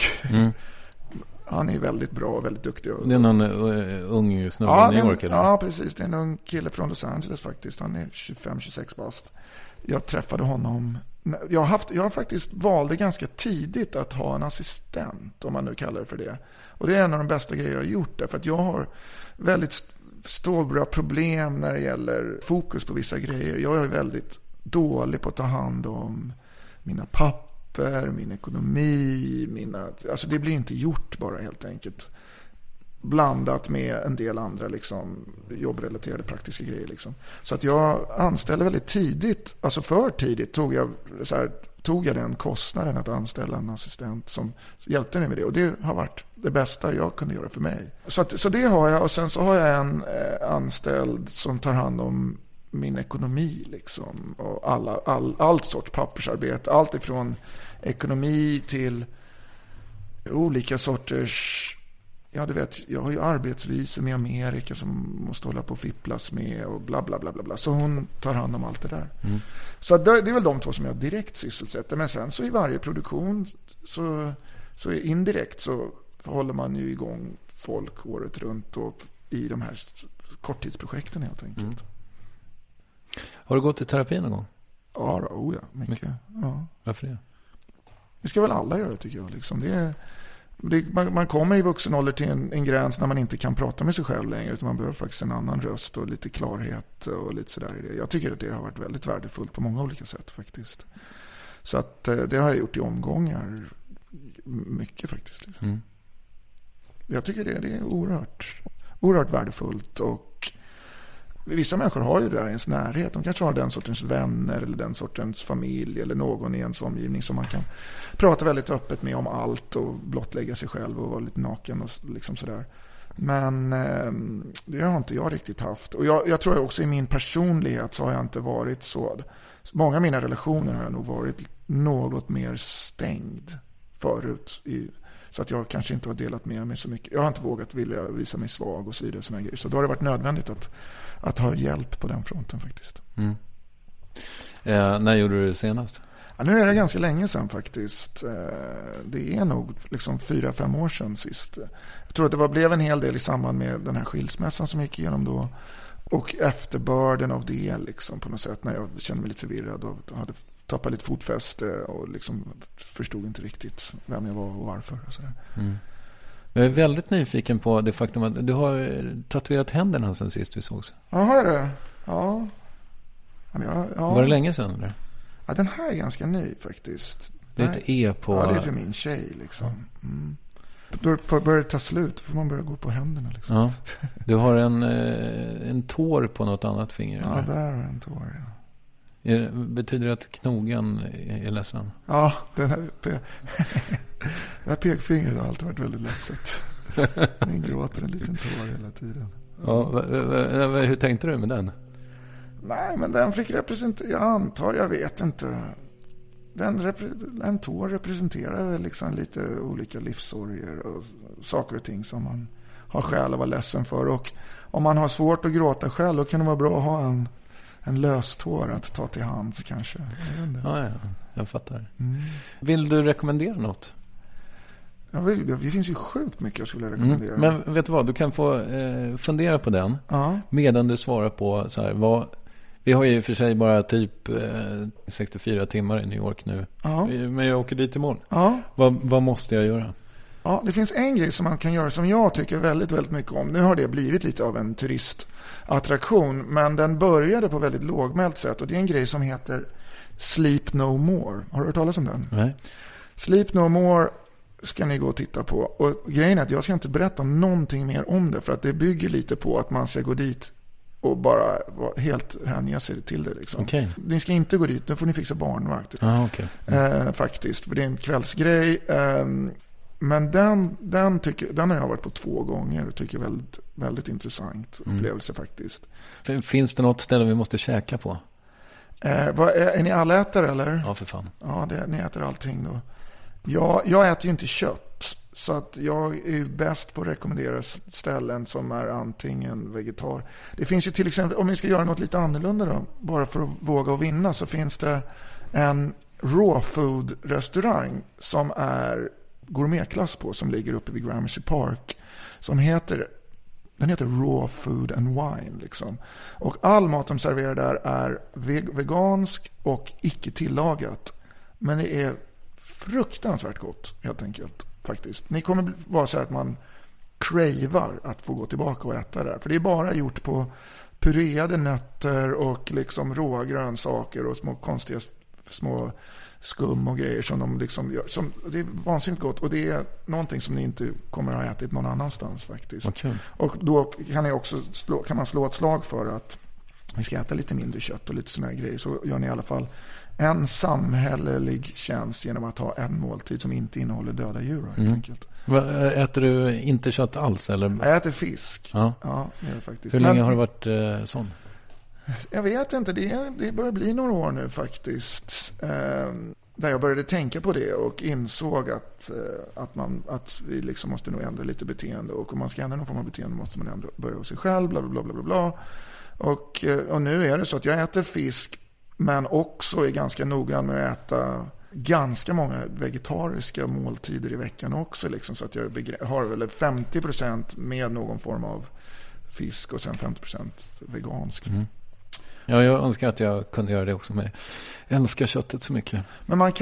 Han är väldigt bra och väldigt duktig. Det är någon ung snubbe i New York? Eller? Ja, precis. Det är en ung kille från Los Angeles faktiskt. Han är 25-26 bast. Jag träffade honom. Jag faktiskt valde ganska tidigt att ha en assistent, om man nu kallar det för det. Och det är en av de bästa grejer jag har gjort där. För att jag har väldigt stora problem när det gäller fokus på vissa grejer. Jag är väldigt dålig på att ta hand om mina papper, min ekonomi, alltså det blir inte gjort bara helt enkelt. Blandat med en del andra liksom jobbrelaterade praktiska grejer liksom. Så att jag anställde väldigt tidigt, alltså för tidigt tog jag den kostnaden att anställa en assistent som hjälpte mig med det. Och det har varit det bästa jag kunde göra för mig. Så det har jag, och sen så har jag en anställd som tar hand om min ekonomi liksom, och allt sorts pappersarbete, allt ifrån ekonomi till olika sorters, ja du vet, jag har ju arbetsvisor med Amerika som måste hålla på och fipplas med och bla bla bla bla bla. Så hon tar hand om allt det där. Så det är väl de två som jag direkt sysselsätter. Men sen så i varje produktion så indirekt så håller man ju igång folk året runt och i de här korttidsprojekten helt enkelt. Har du gått i terapi någon gång? Ja, mycket. Ja. Varför det? Det ska väl alla göra tycker jag. Liksom. Man kommer i vuxen ålder till en gräns när man inte kan prata med sig själv längre, utan man behöver faktiskt en annan röst och lite klarhet och lite sådär i det. Jag tycker att det har varit väldigt värdefullt på många olika sätt faktiskt. Så att det har jag gjort i omgångar mycket faktiskt. Liksom. Jag tycker det är oerhört värdefullt, och vissa människor har ju det där i ens närhet. De kanske har den sortens vänner eller den sortens familj eller någon i ens omgivning som man kan prata väldigt öppet med om allt och blottlägga sig själv och vara lite naken och liksom sådär. Men det har inte jag riktigt haft. Och jag tror också i min personlighet så har jag inte varit så. Många av mina relationer har jag nog varit något mer stängd förut. Så att jag kanske inte har delat med mig så mycket. Jag har inte vågat vilja visa mig svag och så vidare. Såna grejer. Så då har det varit nödvändigt att ha hjälp på den fronten faktiskt. När gjorde du det senast? Ja, nu är det ganska länge sedan faktiskt. Det är nog liksom 4-5 år sedan sist. Jag tror att det blev en hel del i samband med den här skilsmässan som gick igenom då. Och efterbörden av det liksom, på något sätt, när jag kände mig lite förvirrad och hade tappat lite fotfäste och liksom förstod inte riktigt vem jag var och varför. Och sådär. Jag är väldigt nyfiken på det faktum att du har tatuerat händerna sen sist vi sågs. Ja, har jag det? Ja. Var det länge sedan? Eller? Ja, den här är ganska ny faktiskt. Det är ett E på... Ja, det är för min tjej liksom. Då börjar det ta slut, får man börja gå på händerna liksom. Ja. Du har en tår på något annat finger. Ja, eller? där har jag en tår, ja. Betyder det att knogen är ledsen? Ja, det här pekfingret har alltid varit väldigt ledset. Den gråter en liten tår hela tiden. Ja, hur tänkte du med den? Nej, men den fick representera, jag vet inte. En tår representerar väl liksom lite olika livssorger och saker och ting som man har skäl att vara ledsen för. Och om man har svårt att gråta själv, då kan det vara bra att ha en löstår att ta till hands kanske. Ja, jag fattar. Vill du rekommendera något? Ja, det finns ju sjukt mycket jag skulle rekommendera. Men vet du vad, du kan få fundera på den medan du svarar på så här, vi har ju för sig bara typ 64 timmar i New York nu. Men jag åker dit imorgon. Vad måste jag göra? Ja, det finns en grej som man kan göra som jag tycker väldigt, väldigt mycket om. Nu har det blivit lite av en turistattraktion, men den började på väldigt lågmält sätt. Och det är en grej som heter Sleep No More. Har du hört talas om den? Nej. Sleep No More ska ni gå och titta på. Och grejen är att jag ska inte berätta någonting mer om det, för att det bygger lite på att man ska gå dit och bara helt hänga sig till det liksom. Okay. Ni ska inte gå dit, nu får ni fixa barnvakt. Faktiskt, för det är en kvällsgrej. Men den har jag varit på 2 gånger och tycker väldigt, väldigt intressant upplevelse faktiskt. Finns det något ställe vi måste käka på? Är ni allätare eller? Ja, för fan. Ja, ni äter allting då. Jag äter ju inte kött, så att jag är ju bäst på att rekommendera ställen som är antingen vegetar. Det finns ju till exempel, om ni ska göra något lite annorlunda då, bara för att våga och vinna, så finns det en raw food restaurang som är gourmetklass på, som ligger uppe vid Gramercy Park, som heter Raw Food and Wine liksom. Och all mat de serverar där är vegansk och icke tillagat, men det är fruktansvärt gott helt enkelt faktiskt. Ni kommer vara så här att man cravar att få gå tillbaka och äta där, för det är bara gjort på pureade nötter och liksom råa grönsaker och små konstiga små skum och grejer som de liksom gör. Det är vansinnigt gott, och det är någonting som ni inte kommer att ha ätit någon annanstans faktiskt. Okay. Och då kan man slå ett slag för att vi ska äta lite mindre kött och lite såna här grejer, så gör ni i alla fall en samhällelig tjänst genom att ha en måltid som inte innehåller döda djur helt enkelt. Äter du inte kött alls eller? Jag äter fisk. Ja, det är faktiskt. Hur länge har du varit sån? Jag vet inte, det börjar bli några år nu faktiskt. Där jag började tänka på det och insåg att vi liksom måste nog ändra lite beteende, och om man ska ändra någon form av beteende måste man börja hos sig själv, bla bla bla bla bla. Och nu är det så att jag äter fisk, men också är ganska noggrann med att äta ganska många vegetariska måltider i veckan också liksom, så att jag har väl 50% med någon form av fisk och sen 50% vegansk. Ja, jag önskar att jag kunde göra det också, med älskar köttet så mycket. Men vad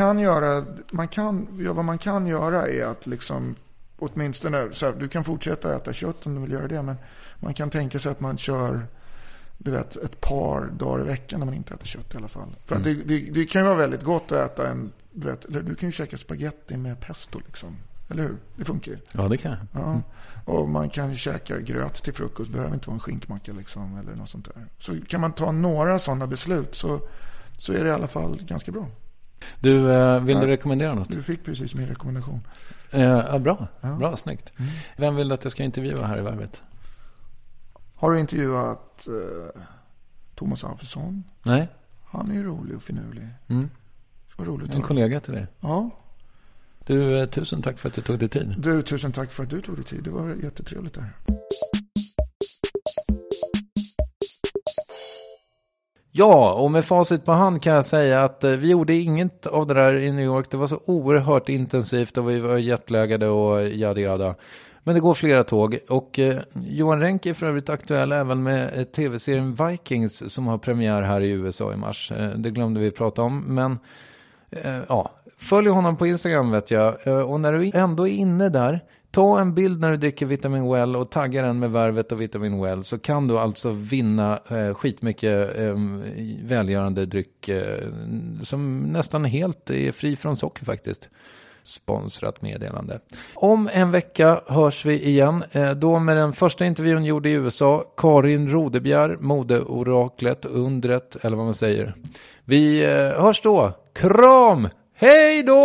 man kan göra är att liksom, åtminstone så här, du kan fortsätta äta kött om du vill göra det, men man kan tänka sig att man kör, du vet, ett par dagar i veckan när man inte äter kött i alla fall. För att det kan ju vara väldigt gott att äta du kan ju käka spaghetti med pesto liksom. Eller hur? Det funkar. Ja, det kan. Ja. Och man kan käka gröt till frukost. Behöver inte vara en skinkmacka liksom, eller något sånt där. Så kan man ta några sådana beslut, så är det i alla fall ganska bra. Du, vill du rekommendera något? Du fick precis min rekommendation. Bra. Bra, snyggt. Vem vill att jag ska intervjua här i Värvet? Har du intervjuat Thomas Alfredsson? Nej. Han är ju rolig och finurlig. En kollega till dig? Ja. Du, tusen tack för att du tog dig tid. Du, tusen tack för att du tog dig tid. Det var jättetrevligt där. Ja, och med facit på hand kan jag säga att vi gjorde inget av det där i New York. Det var så oerhört intensivt och vi var jetlaggade och jada. Men det går flera tåg. Och Johan Renck är för övrigt aktuell även med tv-serien Vikings som har premiär här i USA i mars. Det glömde vi prata om. Men ja, följ honom på Instagram vet jag. Och när du ändå är inne där, ta en bild när du dricker Vitamin Well och tagga den med Värvet och Vitamin Well, så kan du alltså vinna skitmycket välgörande dryck som nästan helt är fri från socker faktiskt. Sponsrat meddelande. Om en vecka hörs vi igen. Då med den första intervjun gjord i USA. Karin Rodebjer, modeoraklet, undret eller vad man säger. Vi hörs då. Kram! Hej då!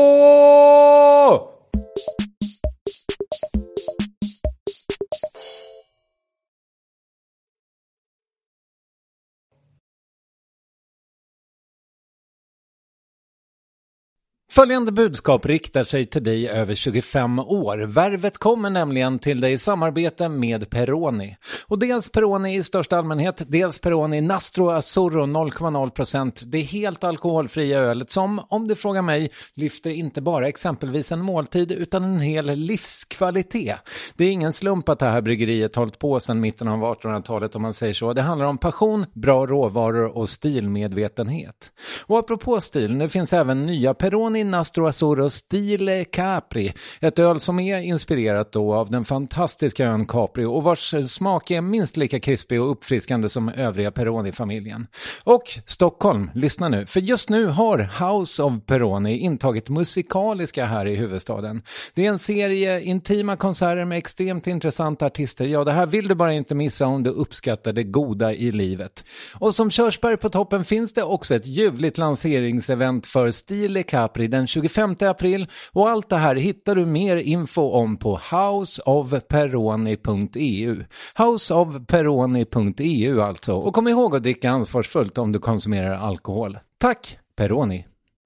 Följande budskap riktar sig till dig över 25 år. Värvet kommer nämligen till dig i samarbete med Peroni. Och dels Peroni i största allmänhet, dels Peroni Nastro Azzurro 0,0%. Det är helt alkoholfria ölet som, om du frågar mig, lyfter inte bara exempelvis en måltid utan en hel livskvalitet. Det är ingen slump att det här bryggeriet hållit på sedan mitten av 1800-talet om man säger så. Det handlar om passion, bra råvaror och stilmedvetenhet. Och apropå stil, det finns även nya Peroni Nastro Azzurro Stile Capri, ett öl som är inspirerat då av den fantastiska ön Capri och vars smak är minst lika krispig och uppfriskande som övriga Peroni-familjen. Och Stockholm, lyssna nu, för just nu har House of Peroni intagit musikaliska här i huvudstaden. Det är en serie intima konserter med extremt intressanta artister. Ja, det här vill du bara inte missa om du uppskattar det goda i livet. Och som körsbär på toppen finns det också ett ljuvligt lanseringsevent för Stile Capri den 25 april och allt det här hittar du mer info om på houseofperoni.eu. Houseofperoni.eu alltså. Och kom ihåg att dricka ansvarsfullt om du konsumerar alkohol. Tack, Peroni.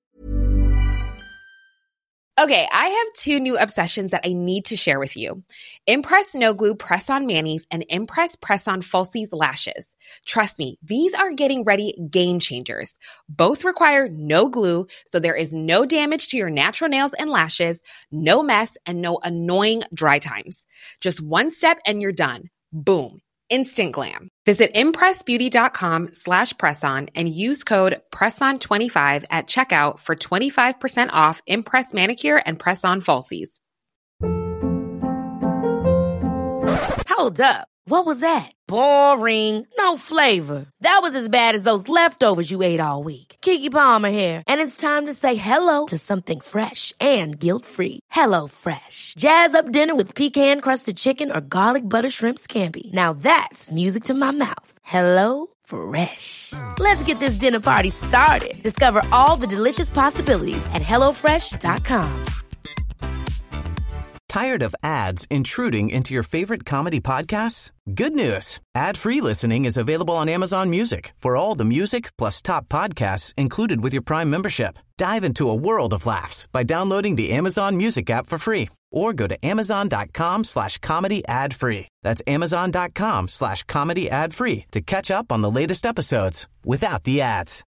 Okay, I have two new obsessions that I need to share with you. Impress No Glue Press-On Manis and Impress Press-On Falsies Lashes. Trust me, these are getting ready game changers. Both require no glue, so there is no damage to your natural nails and lashes, no mess, and no annoying dry times. Just one step and you're done. Boom. Instant glam. Visit impressbeauty.com/presson and use code PRESSON25 at checkout for 25% off Impress Manicure and Press-On Falsies. Hold up. What was that? Boring. No flavor. That was as bad as those leftovers you ate all week. Keke Palmer here, and it's time to say hello to something fresh and guilt-free. Hello Fresh. Jazz up dinner with pecan-crusted chicken or garlic butter shrimp scampi. Now that's music to my mouth. Hello Fresh. Let's get this dinner party started. Discover all the delicious possibilities at hellofresh.com. Tired of ads intruding into your favorite comedy podcasts? Good news. Ad-free listening is available on Amazon Music for all the music plus top podcasts included with your Prime membership. Dive into a world of laughs by downloading the Amazon Music app for free or go to amazon.com/comedy ad-free. That's amazon.com/comedy ad-free to catch up on the latest episodes without the ads.